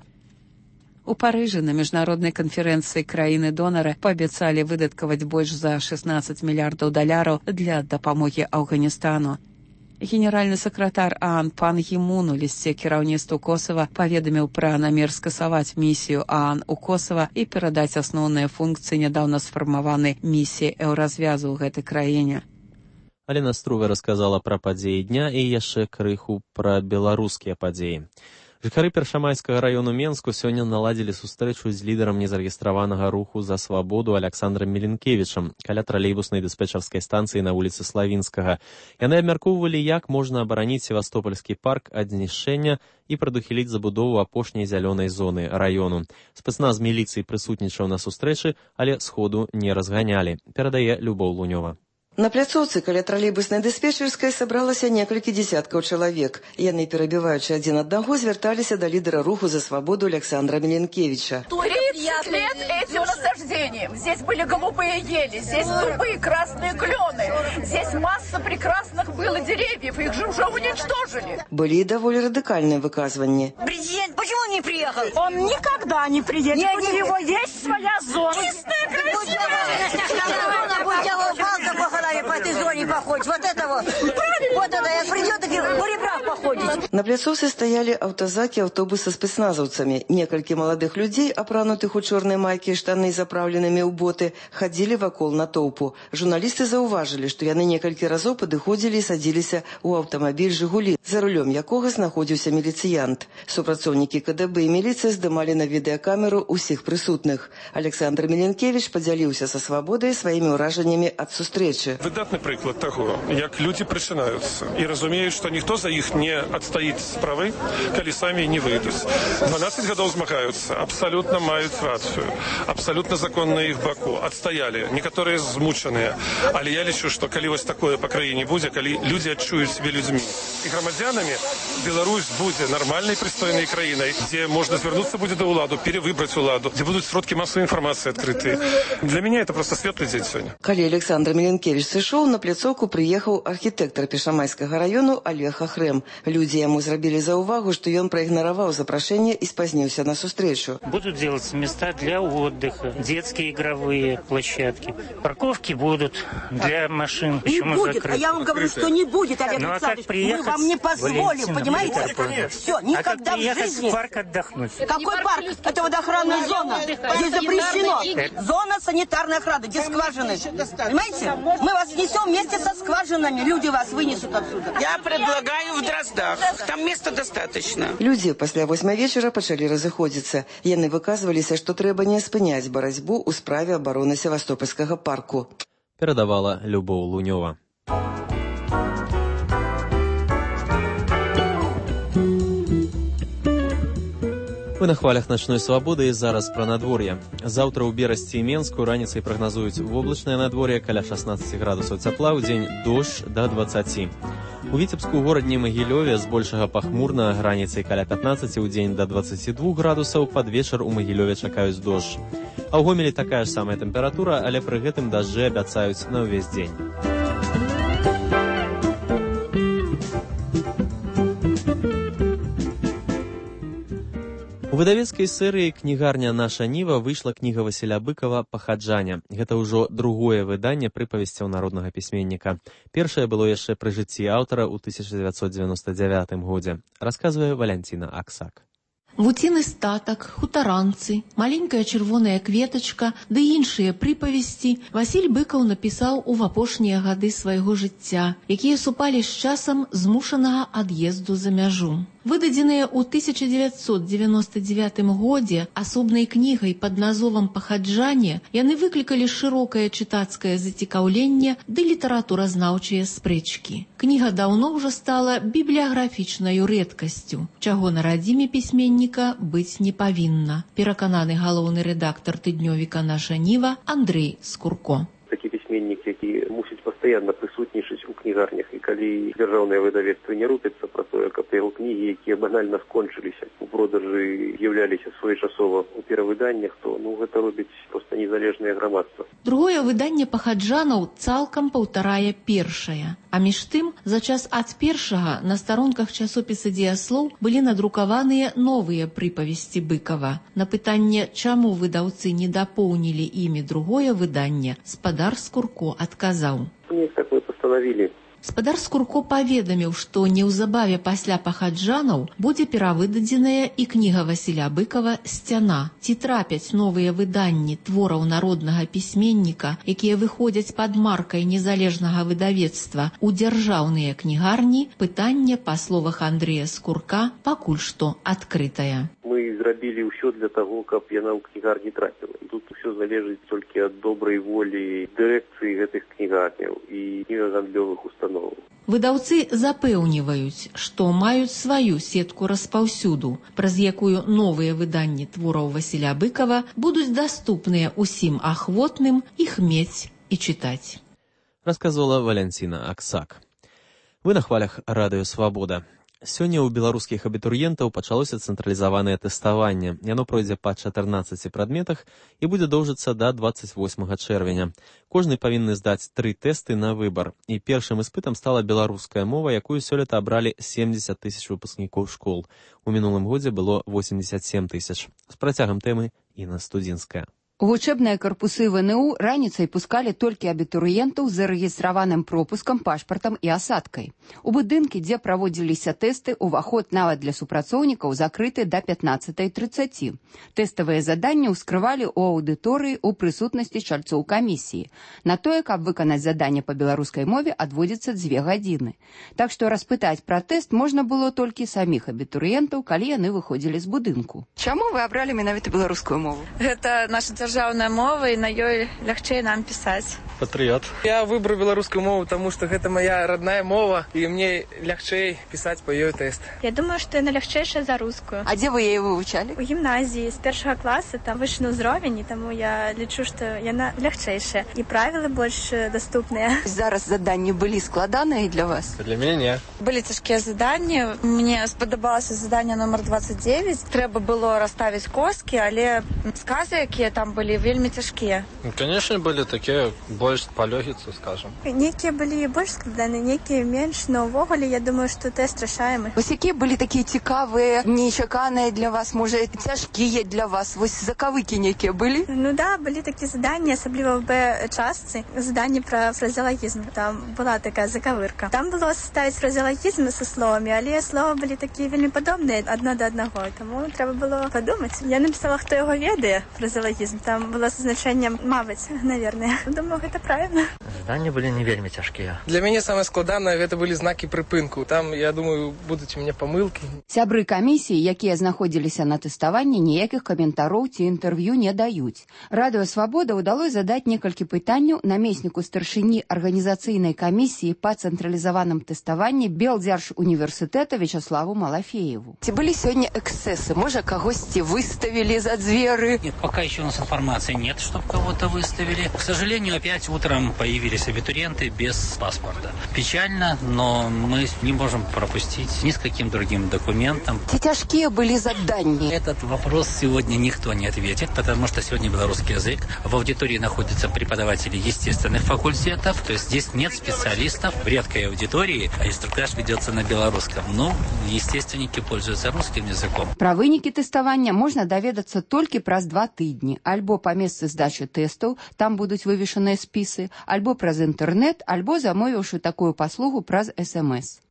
У Парыжы на міжнароднай канферэнцыі краіны-донары паабяцалі выдаткаваць больш за шэсцнаццаць мільярдаў даляраў для дапамогі Афганістану. Генеральны сакратар ААН Пан Гі-мун у лісце кіраўніцтву Косава паведаміў пра намер скасаваць місію ААН у Косава і перадаць асноўныя функцыі нядаўна сфармаванай місіі еўразвязу ў гэтай краіне. Алена Струве расказала пра падзеі дня і яшчэ крыху пра беларускія падзеі. Жыхары Першамайскага раёну Менску сёння наладзілі сустрэчу з лідарам незарэгістраванага руху за свабоду Александрам Міленкевічам каля тралейбуснай дыспетчарскай станцыі на вуліцы Славінскага. Яны абмяркоўвалі, як можна абараніць Севастопольскі парк ад знішчэння і прадухіліць забудову апошняй зялёнай зоны раёну. Спецназ міліцыі прысутнічаў на сустрэчы, але сходу не разганялі. Перадае Любоў Лунёва. На пляцоўцы каля тралейбуснай дыспетчарскай сабралася некалькі дзесяткаў чалавек. Яны, перабіваючы адзін аднаго, звярталіся да лідара руху за свабоду Александра Міленкевіча. этим насаждением. Здесь были голубые ели, здесь дубы, красные клены. Здесь масса прекрасных было деревьев, их же уже уничтожили. Были и довольно радикальные выказывания. Президент, почему не приехал? Он никогда не приедет. Нет, у него есть своя зона. Чистая, красивая. По этой зоне походить. Вот это вот. Вот это, я придет, таки в ребрах походить. На пляцоўцы стаялі аўтазакі, аўтобусы з спецназаўцамі. Некалькі маладых людзей, апранутых у чорныя майкі і штаны, запраўленымі ў боты, хадзілі вакол натоўпу. Журналісты заўважылі, што яны некалькі разоў падыходзілі і садзіліся ў аўтамабіль «Жигули», за рулём якога знаходзіўся міліцыянт. Супрацоўнікі ка дэ бэ і міліцыя здымалі на відэакамеру ўсіх прысутных. Александр Міленкевич падзяліўся са свабодай сваімі ўражаннямі ад сустрэчы. Выдатны прыклад таго, як людзі прачынаюцца і разумеюць, што ніхто за іх не адстаіць справы, калі самі не выйдуць. дванаццаць гадоў змагаюцца, абсалютна маюць рацыю, абсалютна законна іх баку, адстаялі, некаторыя змучаныя. Але я лічу, што калі вось такое па краіне будзе, калі людзі адчуюць сябе людзьмі і грамадзянамі, Беларусь будзе нармальнай прыстойнай краінай, дзе можна звярнуцца будзе да ўладу, перавыбраць уладу, дзе будуць сродкі масавай інфармацыі адкрытыя. Для мяне это просто светлы дзень сёння. Калі Александр Міленкевич сышоў, на пляцоўку прыехаў архітэктар Пешамайскага раёну Олег Ахрэм. Людзі яму зрабілі заўвагу, што ён праігнараваў запрашэнне і спазніўся на сустрэчу. Будут делаться места для отдыха, детские игровые площадки. Парковки будут для машин. Не будет, а я вам говорю, что не будет, Олег ну, Александрович. А мы вам не позволим, понимаете? Все, никогда а в жизни. В парк отдохнуть? Какой парк? Это водоохранная зона. Здесь запрещено. Зона санитарной охраны, где скважины. Понимаете? Мы вас несем вместе со скважинами. Люди вас вынесут отсюда. Я предлагаю в Дроздах. Там места достаточно. Людзі пасля восьмай вечара пачалі разыходзіцца. Яны выказваліся, што трэба не спыняць барацьбу ў справе абароны Севастопольскага парку. Перадавала Любоў Лунёва. Вы на хвалях начной свабоды і зараз пра надвор'е. Заўтра ў Берасці і Менску раніцай прагназуюць воблачнае надвор'е каля шаснаццаць градусаў цяпла, ў дзень дождж да дваццаці. У Віцебску, горадні Магілёве збольшага пахмурна, раніцай каля пятнаццаці, ў дзень да дваццаці двух градусаў, пад вечар у Магілёве чакаюць дождж. А ў Гомелі такая ж самая тэмпература, але пры гэтым дажджы абяцаюць на ўвесь дзень. У выдавецкай серыі «Кнігарня наша Ніва» выйшла кніга Васіля Быкова «Пахаджаня». Гэта ўжо другое выданне прыпавесцяў народнага пісьменніка. Першае было яшчэ пры жыцці аўтара ў тысяча дзевяцьсот дзевяноста дзявятым годзе. Расказвае Валянціна Аксак. Вуціны статак, хутаранцы, маленькая чырвоная кветачка ды іншыя прыпавесці Васіль Быкаў напісаў у апошнія гады свайго жыцця, якія супалі з часам змушанага ад'езду за мяжу. Выдадзеныя ў тысяча дзевяцьсот дзевяноста дзявятым годзе асобнай кнігай пад назовам «Пахаджане» яны выклікалі шырокае чытацкае зацікаўленне ды літаратуразнаўчыя спрэчкі. Кніга даўно ўжо стала бібліяграфічнаю рэдкасцю, чаго на радзіме пісьменніка быць не павінна, перакананы галоўны рэдактар тыднёвіка «Наша Ніва» Андрэй Скурко. Такі пісьменнік, які мусіць пастаянна прысутнічаць у кнігарнях, і калі дзяржаўныя выдавецтвы не рупяцца пра тое, каб яго кнігі, якія банальна скончыліся у продажы, з'яўляліся своечасова у перавыданнях, то ну гэта робіць проста незалежнае грамадства. Другое выданне «Пахаджанаў» цалкам паўтарае першае. А між тым, за час ад першага на старонках часопіса «Дзеяслоў» былі надрукаваныя новыя прыпавесці Быкава. На пытанне, чаму выдаўцы не дапоўнілі імі другое выданне, спадар Скурко адказаў. Мне так мы пастанавілі. Спадар Скурко паведаміў, што неўзабаве пасля «Пахаджанаў» будзе перавыдадзеная і кніга Васіля Быкава «Сцяна». Ці трапяць новыя выданні твораў народнага пісьменніка, якія выходзяць пад маркай незалежнага выдавецтва ў дзяржаўныя кнігарні, пытанне, па словах Андрэя Скурка, пакуль што адкрытае. Мы зрабілі ўсё для таго, каб яна ў кнігарні трапіла. І тут усё залежыць толькі ад добрай волі дырэкцыі гэтых кнігарняў і кнігагандлёвых установаў. Выдаўцы запэўніваюць, што маюць сваю сетку распаўсюду, праз якую новыя выданні твораў Васіля Быкава будуць даступныя ўсім ахвотным іх мець і чытаць. Расказала Валянціна Аксак. Вы на хвалях радыё «Свабода». Сёння ў беларускіх абітурыентаў пачалося цэнтралізаванае тэставанне. Яно пройдзе па чатырнаццаці прадметах і будзе доўжыцца да дваццаць восьмага чэрвеня. Кожны павінны здаць тры тэсты на выбар. І першым іспытам стала беларуская мова, якую сёлета абралі семдзесят тысяч выпускнікоў школ. У мінулым годзе было восемьдесят семь тысяч. З працягам тэмы Інна Студзінская. У вучэбныя карпусы ВНУ раніцай пускалі толькі абітурыентаў з зарэгістраваным пропускам, пашпартам і асадкай. У будынкі, дзе праводзіліся тэсты, уваход нават для супрацоўнікаў закрыты да пятнаццатай трыццаці. Тэставыя заданні ўскрывалі ў аўдыторыі ў прысутнасці чальцоў камісіі. На тое, каб выканаць заданне па беларускай мове, адводзіцца дзве гадзіны. Так што распытаць пра тэст можна было толькі саміх абітурыентаў, калі яны выходзілі з будынку. Чаму вы абралі менавіта беларускую мову? Гэта наша дзяржаўная мова, і на ёй лягчэй нам пісаць. Патрыёт. Я выбраў беларускую мову, таму што гэта моя родная мова, і мне лягчэй пісаць па ёй тэст. Я думаю, што яна лягчэйшая за рускую. А дзе вы яе вывучалі? У гімназіі з першага класа, там вышны ўзровень, і таму я лічу, што яна лягчэйшая. І правілы больш даступныя. Зараз заданні былі складаныя для вас? Для мяне не. Былі цяжкія заданні. Мне спадабалася заданне номер двадцать девять. Трэба было расставіць косткі, але сказы, якія там былі, вельмі цяжкія. Ну, конечно, былі такія больш палёгіцы, скажем. Некія былі больш складаныя, некія менш, но ўвогуле я думаю, што тэст рашаемы. Вось якія былі такія цікавыя, нечаканыя для вас, можа, цяжкія для вас? Вось закавыкі некія былі? Ну да, былі такія заданні, асабліва ў Б-частцы, заданні пра фразеологізм. Там была такая закавырка. Там было составіць фразеологізмы са словамі, але словы былі такія вельмі падобныя адно да аднаго, таму трэба было падумаць. Я напісала, хто яго ведае, фразеологізм. Там было са значэннем «мабыць», наверное. Думаю, гэта правильно. Заданні былі не вельмі цяжкія. Для мяне самае складанае гэта былі знакі прыпынку. Там, я думаю, будуць у мяне памылкі. Сябры камісіі, якія знаходзіліся на тэставанні, ніякіх каментароў ці інтэрв'ю не даюць. Радыё Свабода ўдалося задаць некалькі пытанняў намесніку старшыні арганізацыйнай камісіі па цэнтралізаваным тэставанні Белдзяржуніверсітэта Вячаславу Малафееву. Ці былі сёння эксцэсы? Можа, кагосьці выставілі за дзверы? Нет, пока еще у нас информации нет, чтобы кого-то выставили. К сожалению, опять утром появились абитуриенты без паспорта. Печально, но мы не можем пропустить ни с каким другим документом. Ці тяжкие были задания? Этот вопрос сегодня никто не ответит, потому что сегодня белорусский язык. В аудитории находятся преподаватели естественных факультетов, то есть здесь нет специалистов. В редкой аудитории инструктаж ведется на белорусском. Но естественники пользуются русским языком. Про вынікі тэставання можна даведацца толькі праз два тыдні. Альбо па месцы здачы тэстаў, там будуць вывешаныя спісы, альбо праз інтэрнэт, альбо замовіўшы такую паслугу праз эс эм эс.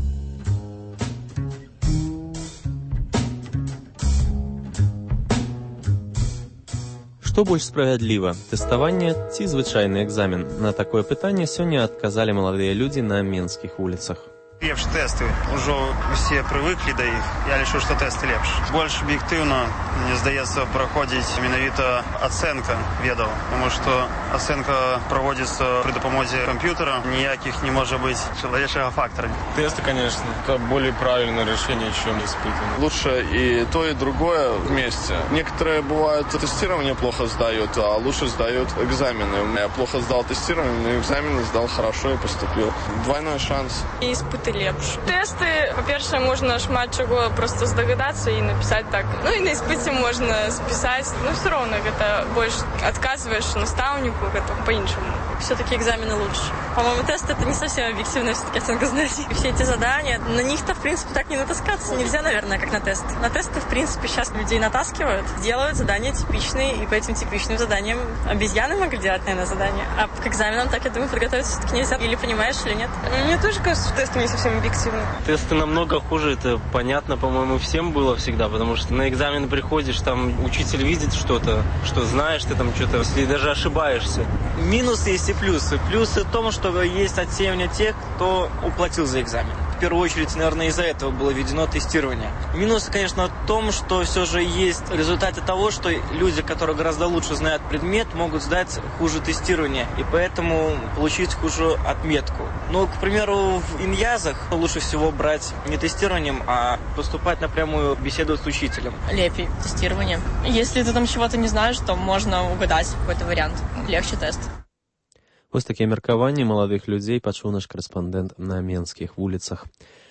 Што больш справядліва, тэставанне ці звычайны экзамен? На такое пытанне сёння адказалі маладыя людзі на менскіх вуліцах. Лепш тэсты. Ужо усе прывыклі да іх. Я лічу, што тэсты лепш. Больш аб'ектыўна, мне здаецца, праходзіць менавіта ацэнка ведаў. Таму што ацэнка праводзіцца пры дапамозе камп'ютера. Ніякіх не можа быць чалавечага фактора. Тесты, конечно, это более правильное решение, чем испыты. Лучше и то, и другое вместе. Некоторые бывают тестирование плохо сдают, а лучше сдают экзамены. Я плохо сдал тестирование, но экзамены сдал хорошо и поступил. Двойной шанс. Испыты лепш. Тэсты, па-першае, можна шмат чаго проста здагадацца і напісаць так. Ну і на іспыце можна спісаць. Ну, все равно гэта больш адказваеш настаўніку, гэта по-іншаму. Все-таки экзамены лучше. По-моему, тест это не совсем объективная все-таки оценка знаний. Все эти задания, на них-то, в принципе, так не натаскаться нельзя, наверное, как на тест. На тесты, в принципе, сейчас людей натаскивают, делают задания типичные, и по этим типичным заданиям обезьяны могли делать, наверное, задания. А к экзаменам, так, я думаю, подготовиться все-таки нельзя. Или понимаешь, или нет. Мне тоже кажется, что тесты не совсем объективны. Тесты намного хуже, это понятно, по-моему, всем было всегда, потому что на экзамен приходишь, там учитель видит что-то, что знаешь ты там что-то, если даже ошибаешься. Минусы есть и плюсы. Плюсы в том, что есть отсеивание тех, кто уплатил за экзамен. В первую очередь, наверное, из-за этого было введено тестирование. Минусы, конечно, в том, что все же есть результаты того, что люди, которые гораздо лучше знают предмет, могут сдать хуже тестирование, и поэтому получить хуже отметку. Но, к примеру, в иньязах лучше всего брать не тестированием, а поступать напрямую, беседовать с учителем. Лепей тестирование. Если ты там чего-то не знаешь, то можно угадать какой-то вариант. Легче тест. Вось такія меркаванні маладых людзей пачуў наш корэспандэнт на менскіх вуліцах.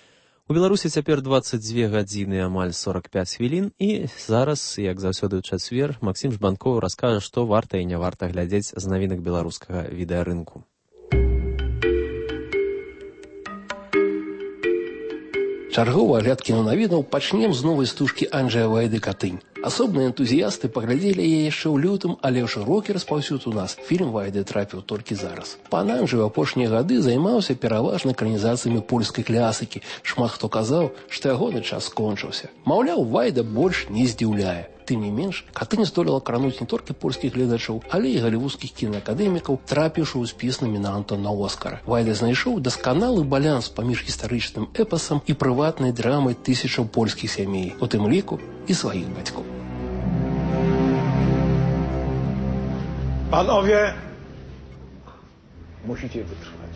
У Беларусі цяпер дваццаць дзве гадзіны амаль сорак пяць хвілін, і зараз, як заўсёды ў чацвер, Максім Жбанкоў раскажа, што варта і не варта глядзець з навінак беларускага відэарынку. Чарговы агляд кінонавінаў пачнем з новай стужкі Анджэя Вайды «Катынь». Асобныя энтузіясты паглядзелі яе яшчэ ў лютым, але ў шырокі распаўсюд у нас фільм Вайды трапіў толькі зараз. Пан Анджэй у апошнія гады займаўся пераважна экранізацыямі польскай класікі. Шмат хто казаў, што ягоны час скончыўся. Маўляў, Вайда больш не здзіўляе. Тым не менш, «Катынь» здолела крануць не толькі польскіх гледачоў, але і галівудскіх кінаакадэмікаў, трапіўшы ў спіс намінантаў на Оскар. Вайда знайшоў дасканалы баланс паміж гістарычным эпасам і прыватнай драмай тысячаў польскіх сямей, у тым ліку і сваіх бацькоў. Panowie, musicie wytrwać,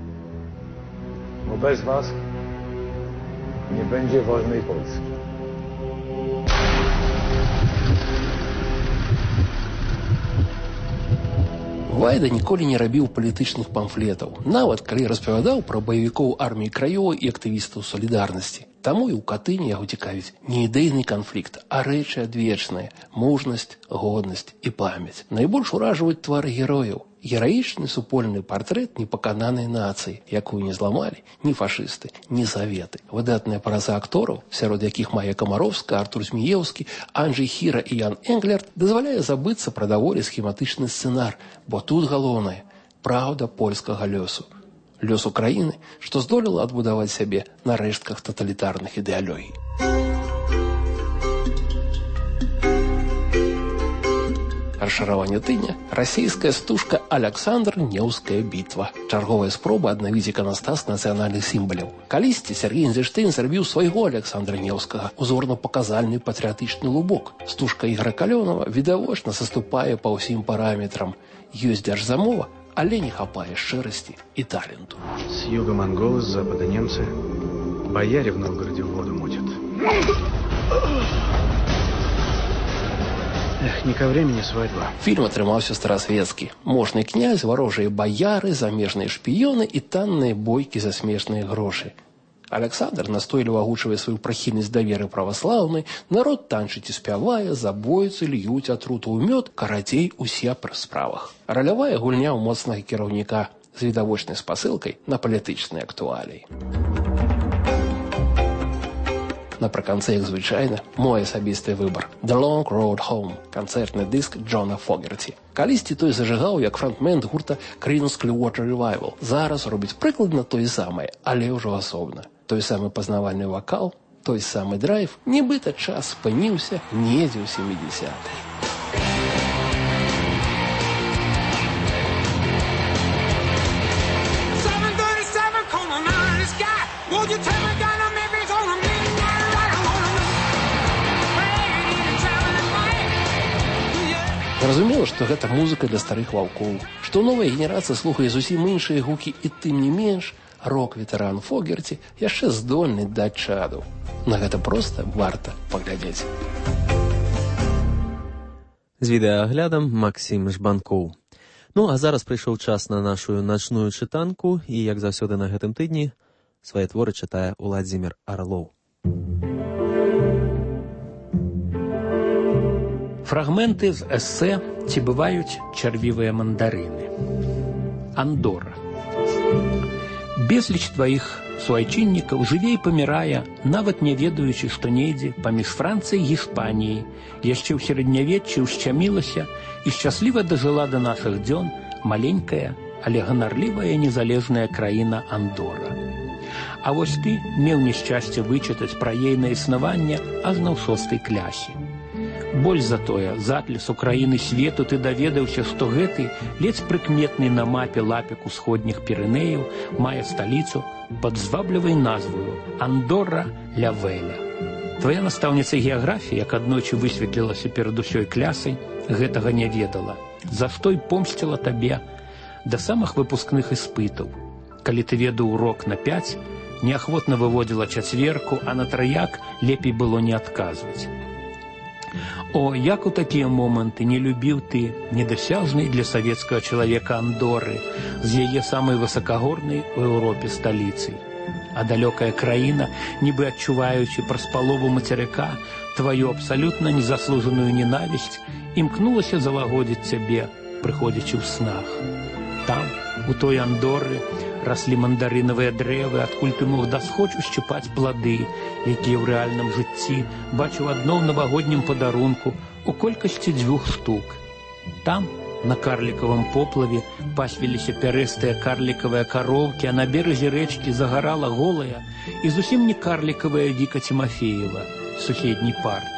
bo bez was nie będzie wolnej Polski. Вайда ніколі не рабіў палітычных памфлетаў, нават калі распавядаў пра баевікоў арміі краёвай і актывістаў салідарнасці. Таму і ў «Катыні» яго цікавіць не ідэйны канфлікт, а рэчы адвечныя – мужнасць, годнасць і памяць. Найбольш уражваюць твары герояў. Гераічны супольны партрэт непакананай нацыі, якую не зламалі ні фашысты, ні саветы. Выдатная праца актораў, сярод якіх Майя Камаровска, Артур Зміеўскі, Анджэй Хіра і Ян Энглерт, дазваляе забыцца пра даволі схематычны сцэнар, бо тут галоўнае – праўда польскага лёсу. Лёс Украіны, што здолела адбудаваць сябе на рэштках таталітарных ідэалогій. Расшараванне тыдня – расійская стужка «Аляксандр. Неўская бітва». Чарговая спроба аднавіць іканастас нацыянальных сімваляў. Калісьці Сергей Эйнзенштейн зрабіў свайго Аляксандра Неўскага, узорна-паказальны патрыятычны лубок. Стужка Ігора Калёнава відавочна саступае па ўсім параметрам. Ёсць дзяржзамова, але не хапае шчырасці і таленту. С юга монголы, с запада немцы. Бояре в Новгороде воду мутят. Эх, не ко времени свадьба. Фільм атрымаўся старасвецкі. Можны князь, варожыя баяры, замежныя шпіёны і танныя бойкі за смешныя грошы. Аляксандр настойліва агучвае сваю прыхільнасць да веры праваслаўнай, народ танчыць і спявае, забойцы льюць атруту ў мёд, карацей усе пры справах. Ралявая гульня ў моцнага кіраўніка з відавочнай спасылкай на палітычныя актуаліі. Напрыканцы, як звычайна, мой асабісты выбар – «The Long Road Home» – канцэртны дыск Джона Фогерці. Калісьці той зажыгаў як фронтмен гурта Creedence Clearwater Revival. Зараз робіць прыкладна тое самае, але ўжо асобна. Той самы пазнавальны вакал, той самы драйв, нібыта час спыніўся недзе ў сямідзесятых. Зразумела, што гэта музыка для старых ваўкоў, што новая генерацыя слухае зусім іншыя гукі і тым не менш рок-ветэран Фогерці яшчэ здольны даць чаду. На гэта проста варта паглядзець. З відэааглядам Максім Жбанкоў. Ну, а зараз прыйшоў час на нашу начную чытанку, і, як заўсёды на гэтым тыдні, свае творы чытае Уладзімір Арлоў. Фрагменты з эсэ «Ці бываюць чарвівыя мандарыны». Андора. Безліч тваіх суайчыннікаў жывей памірае, нават не ведаючы, што недзе паміж Францыяй і Іспаніяй, яшчэ ў сярэднявеччы ўшчамілася і шчасліва дажыла да нашых дзён маленькая, але ганарлівая незалежная краіна Андора. А вось ты меў няшчасце вычытаць пра ейнае існаванне ажно ў шостай клясе. Больш за тое, з атлесу краіны свету ты даведаўся, што гэты ледзь прыкметны на мапе лапік усходніх Пірэнеяў мае сталіцу пад зваблівай назваю Андора ля Вэля. Твая настаўніца геаграфіі, як аднойчы высветлілася перад усёй клясай, гэтага не ведала, за што і помсціла табе да самых выпускных іспытаў. Калі ты ведаў урок на пяць, неахвотна выводзіла чацверку, а на траяк лепей было не адказваць. О, як у такія моманты не любіў ты недасяжнай для савецкага чалавека Андоры з яе самай высакагорнай у Еўропе сталіцай. А далёкая краіна, нібы адчуваючы праз палову мацерыка тваю абсалютна незаслужаную ненавісць, імкнулася залагодзіць цябе, прыходзячы ў снах. Там, у той Андоры, раслі мандарынавыя дрэвы, адкуль ты мог дасхочу шчыпаць плады, якія ў рэальным жыцці бачыў адно ў навагоднім падарунку у колькасці дзвюх штук. Там, на карлікавым поплаве, пасвіліся пярэстыя карлікавыя кароўкі, а на беразе рэчкі загарала голая і зусім не карлікавая Віка Тимофеева з суседняй парты.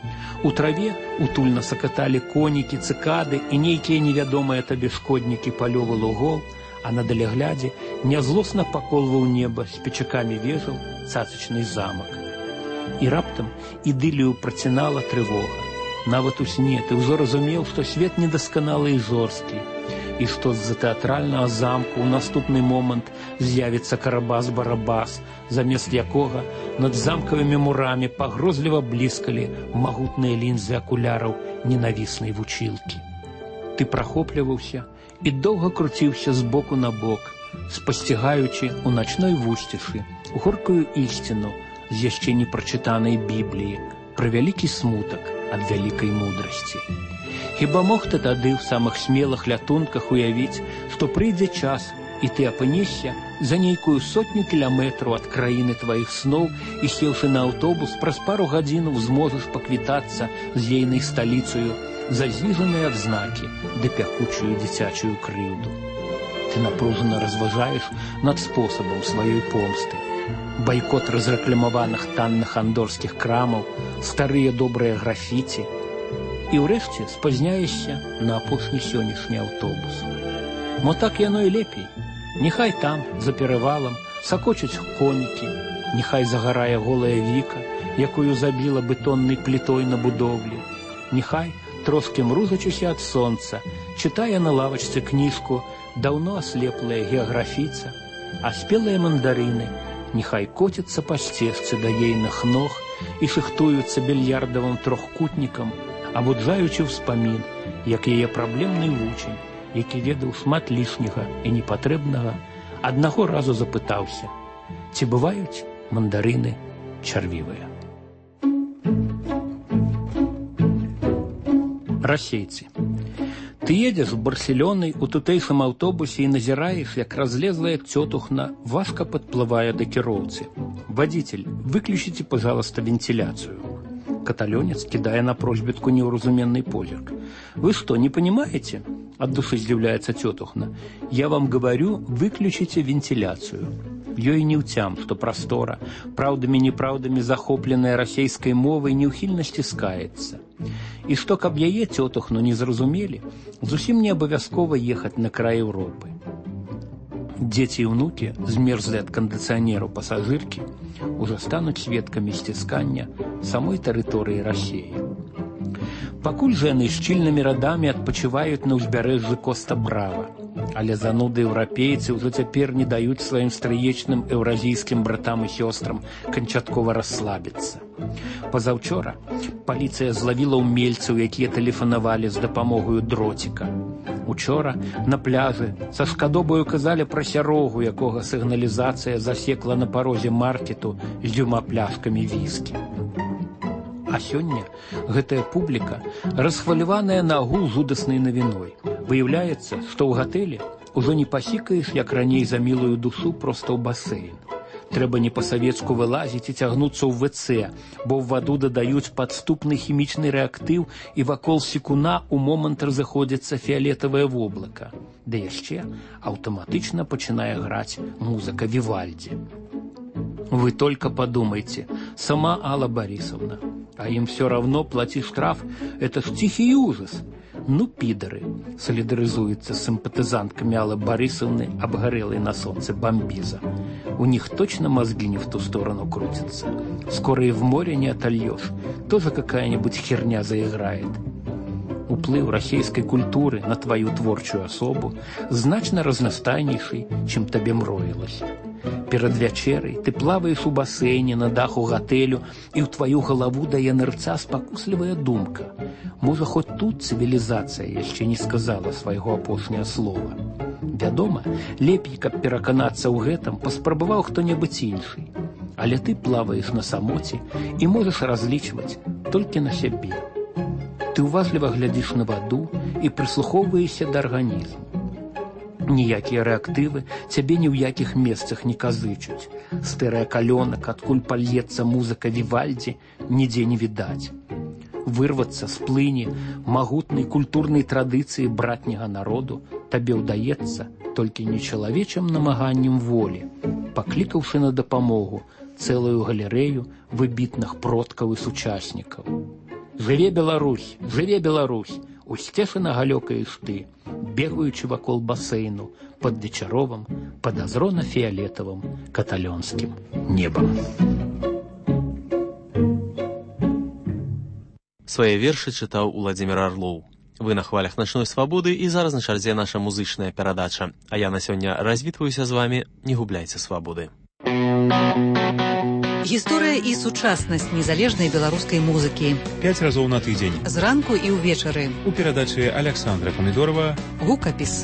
У траве утульна сакаталі конікі, цыкады і нейкія невядомыя табе шкоднікі палёвы лугоў, а на даляглядзе нязлосна паколваў неба з печакамі вежаў цацачны замак. І раптам ідылію працінала трывога. Нават у сне ты ўжо разумеў, што свет недасканалы і жорсткі, і што з-за тэатральнага замку ў наступны момант з'явіцца Карабас-Барабас, замест якога над замкавымі мурамі пагрозліва бліскалі магутныя лінзы акуляраў ненавіснай вучылкі. Ты прахопліваўся і доўга круціўся з боку на бок, спасцігаючы ў начной вусцішы горкую ісціну з яшчэ не прачытанай Бібліі пра вялікі смутак ад вялікай мудрасці. Хіба мог ты тады ў самых смелых лятунках уявіць, што прыйдзе час, і ты апынешся за нейкую сотню кіламетраў ад краіны тваіх сноў і, сеўшы на аўтобус, праз пару гадзінаў зможаш паквітацца з ейнай сталіцаю за зніжаныя адзнакі ды пякучую дзіцячую крыўду. Ты напружана разважаеш над спосабам сваёй помсты. Байкот разрэкламаваных танных андорскіх крамаў, старыя добрыя графіці. І ўрэшце спазняешся на апошні сённяшні аўтобус. Мо так яно і лепей. Няхай там, за перавалам, сакочуць конікі, няхай загарае голая Віка, якую забіла бетоннай плітой на будоўлі. Няхай, трошкі мрузачыся ад сонца, чытае на лавачцы кніжку даўно аслеплая геаграфіца, а спелыя мандарыны няхай коцяцца па сцежцы да ейных ног і шыхтуюцца більярдавым трохкутнікам, абуджаючы ўспамін, як яе праблемны вучань, які ведаў шмат лішняга і непатрэбнага, аднаго разу запытаўся, ці бываюць мандарыны чарвівыя. Расейцы. Ты едзеш з Барселонай у тутэйшым аўтобусе і назіраеш, як разлезлая цётухна важка падплывае да кіроўцы. Водитель, выключите, пожалуйста, вентиляцию. Каталенец кидая на просьбитку неуразуменный позерк. Вы что, не понимаете? От души издивляется тетухна. Я вам говорю, выключите вентиляцию. Ёй не ўцям, што прастора, праўдамі-неправдамі захопленая расейскай мовай неўхільна сціскаецца. І што, каб яе цётухну не зразумелі, зусім не абавязкова ехаць на край Еўропы. Дзеці і ўнукі, змерзлі ад кандыцыянеру пасажыркі, ужо стануць сведкамі сціскання самой тэрыторыі Расіі. Пакуль жа яны шчыльнымі радамі адпачываюць на ўзбярэжжы Коста-Брава, але зануды еўрапейцы ўжо цяпер не даюць сваім стрыечным еўразійскім братам і сёстрам канчаткова расслабіцца. Пазаўчора паліцыя злавіла ўмельцаў, якія тэлефанавалі з дапамогаю дроціка. Учора на пляжы са шкадобаю казалі пра сярогу, якога сігналізацыя засекла на парозе маркету з дзвюма пляшкамі віскі. А сёння гэтая публіка расхваляваная на агул жудаснай навіной. Выяўляецца, што ў гатэлі ўжо не пасікаеш, як раней за мілую душу, проста ў басейн. Трэба не па-савецку вылазіць і цягнуцца ў вэ цэ, бо ў ваду дадаюць падступны хімічны рэактыў і вакол секуна ў момант разыходзіцца фіялетавае воблака. Да яшчэ аўтаматычна пачынае граць музыка Вівальдзі. Вы только подумайте, сама Алла Борисовна, а им все равно плати штраф, это ж тихий ужас. Ну, пидоры, солидаризуется с симпатизантками Аллы Борисовны, обгорелой на солнце бомбиза. У них точно мозги не в ту сторону крутятся. Скоро и в море не отольешь, тоже какая-нибудь херня заиграет. Уплыв расійскай культуры на твою творчую асобу значна разнастайнейший, чым табе мроілася. Перад вячэрай ты плаваеш у басейне на даху гатэлю, і ў тваю галаву дае нырца спакуслівая думка. Можа, хоць тут цывілізацыя яшчэ не сказала свайго апошняе слова. Вядома, лепей, каб пераканацца ў гэтым, паспрабаваў хто-небудзь іншы. Але ты плаваеш на самоце і можаш разлічваць толькі на сябе. Ты уважліва глядзіш на ваду і прыслухоўваешся да арганізму. Ніякія рэактывы цябе ні ў якіх месцах не казычуць. Стэрыакалёнак, адкуль пальецца музыка Вівальдзі, нідзе не відаць. Вырвацца з плыні магутнай культурнай традыцыі братняга народу табе ўдаецца толькі нечалавечым намаганнем волі, паклікаўшы на дапамогу цэлую галерэю выбітных продкаў і сучаснікаў. Жыве Беларусь, жыве Беларусь, усцешана галёкаеш ты, бегаючы вакол басейну пад вечаровым, падазрона-фіялетавым каталёнскім небам. Свае вершы чытаў Уладзімір Арлоў. Вы на хвалях начной свабоды, і зараз на чарзе наша музычная перадача. А я на сёння развітваюся з вамі. Не губляйце свабоды. Гісторыя і сучаснасць незалежнай беларускай музыкі. Пяць разоў на тыдзень. Зранку і ўвечары. У перадачы Александра Памідорова «Гукапіс».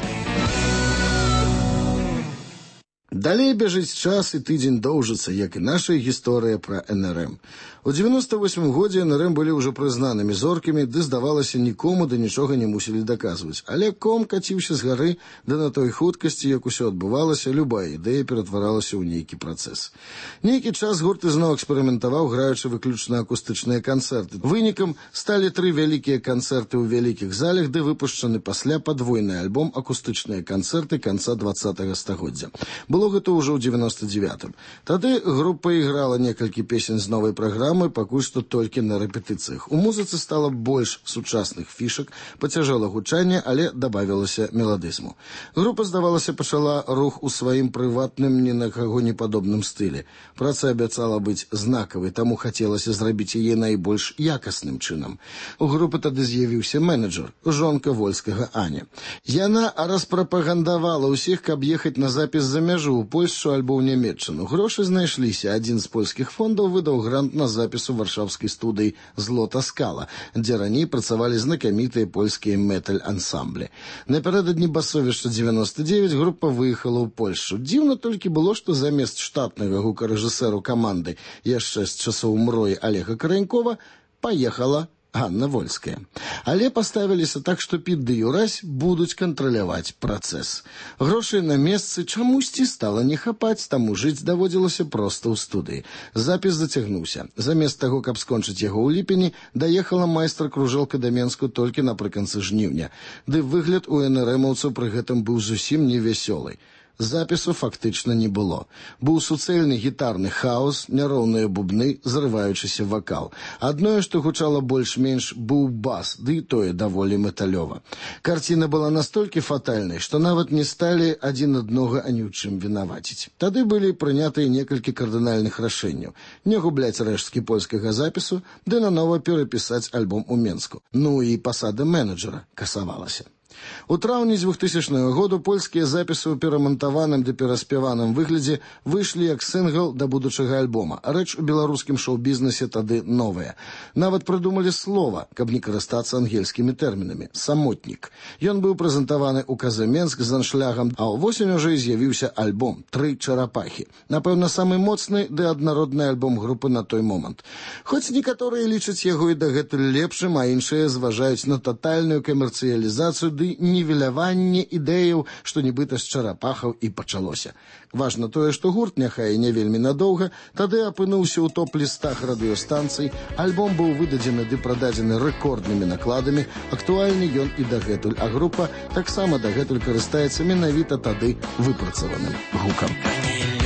Далей бяжыць час, і тыдзень доўжыцца, як і наша гісторыя пра эн эр эм. У девяносто восьмым годзе эн эр эм былі ўжо прызнанымі зоркамі, ды, здавалася, нікому да нічога не мусілі даказваць. Але ком каціўся з гары, да на той хуткасці, як усё адбывалася, любая ідэя ператваралася ў нейкі працэс. Нейкі час гурт ізноў эксперыментаваў, граючы выключна акустычныя канцэрты. Вынікам сталі тры вялікія канцэрты ў вялікіх залях, ды выпушчаны пасля падвойны альбом «Акустычныя канцэрты» канца двадцатага стагоддзя. Было гэта ўжо ў девяносто девятым. Тады група іграла некалькі песень з новай праграмы, пакуль што толькі на рэпетыцыях. У музыцы стала больш сучасных фішак, пацяжэла гучанне, але дабавілася меладызму. Група, здавалася, пачала рух у сваім прыватным, ні на каго не падобным стылі. Праца абяцала быць знакавай, таму хацелася зрабіць яе найбольш якасным чынам. У групы тады з'явіўся менеджер, жонка Вольскага Аня. Яна распрапагандавала ўсіх, каб ехаць на запіс за мяжу у Польшчу альбо ў Нямецчыну. Грошы знайшліся. Адзін з польскіх фондаў выдаў грант на запіс у варшаўскай студыі «Злота скала», дзе раней працавалі знакамітыя польскія металь-ансамблі. Напярэдадні басовішча девяносто девять група выехала ў Польшчу. Дзіўна толькі было, што замест штатнага гукарэжысэру каманды яшчэ з часоў мроі Олега Каранькова паехала Ганна Вольская. Але паставіліся так, што під ды юрась будуць кантраляваць працэс. Грошай на месцы чамусьці стала не хапаць, таму жыць даводзілася проста ў студыі. Запіс зацягнуўся. Замест таго, каб скончыць яго ў ліпені, даехала майстар-кружэлка да Менску толькі напрыканцы жніўня. Ды выгляд у эн эр эмаўцаў пры гэтым быў зусім невясёлы. Запісу фактычна не было. Быў суцэльны гітарны хаос, няроўныя бубны, зрываючыся вакал. Адное, што гучала больш-менш, быў бас, ды і тое даволі металёва. Карціна была настолькі фатальнай, што нават не сталі адзін аднога ані ў чым вінаваціць. Тады былі прынятыя некалькі кардынальных рашэнняў. Не губляць рэшткі польскага запісу, ды нанова перапісаць альбом у Менску. Ну і пасада менеджера касавалася. У траўні двухтысячнага году польскія запісы ў перамантаваным ды пераспяваным выглядзе выйшлі як сінгл да будучага альбома. Рэч у беларускім шоу-бізнесе тады новая. Нават прыдумалі слова, каб не карыстацца ангельскімі тэрмінамі. Самотнік. Ён быў прэзентаваны ў Каза-Менск з аншлягам, а ўвосень ужо і з'явіўся альбом «Тры чарапахі». Напэўна, самы моцны ды аднародны альбом групы на той момант. Хоць некаторыя лічаць яго і дагэтуль лепшым, а іншыя зважаюць на татальную камерцыялізацыю ды нівеляванне ідэяў, што нібыта з чарапахаў і пачалося. Важна тое, што гурт, няхай не вельмі надоўга, тады апынуўся ў топ-лістах радыёстанцый, альбом быў выдадзены ды прададзены рэкорднымі накладамі, актуальны ён і дагэтуль, а група таксама дагэтуль карыстаецца менавіта тады выпрацаваным гукам.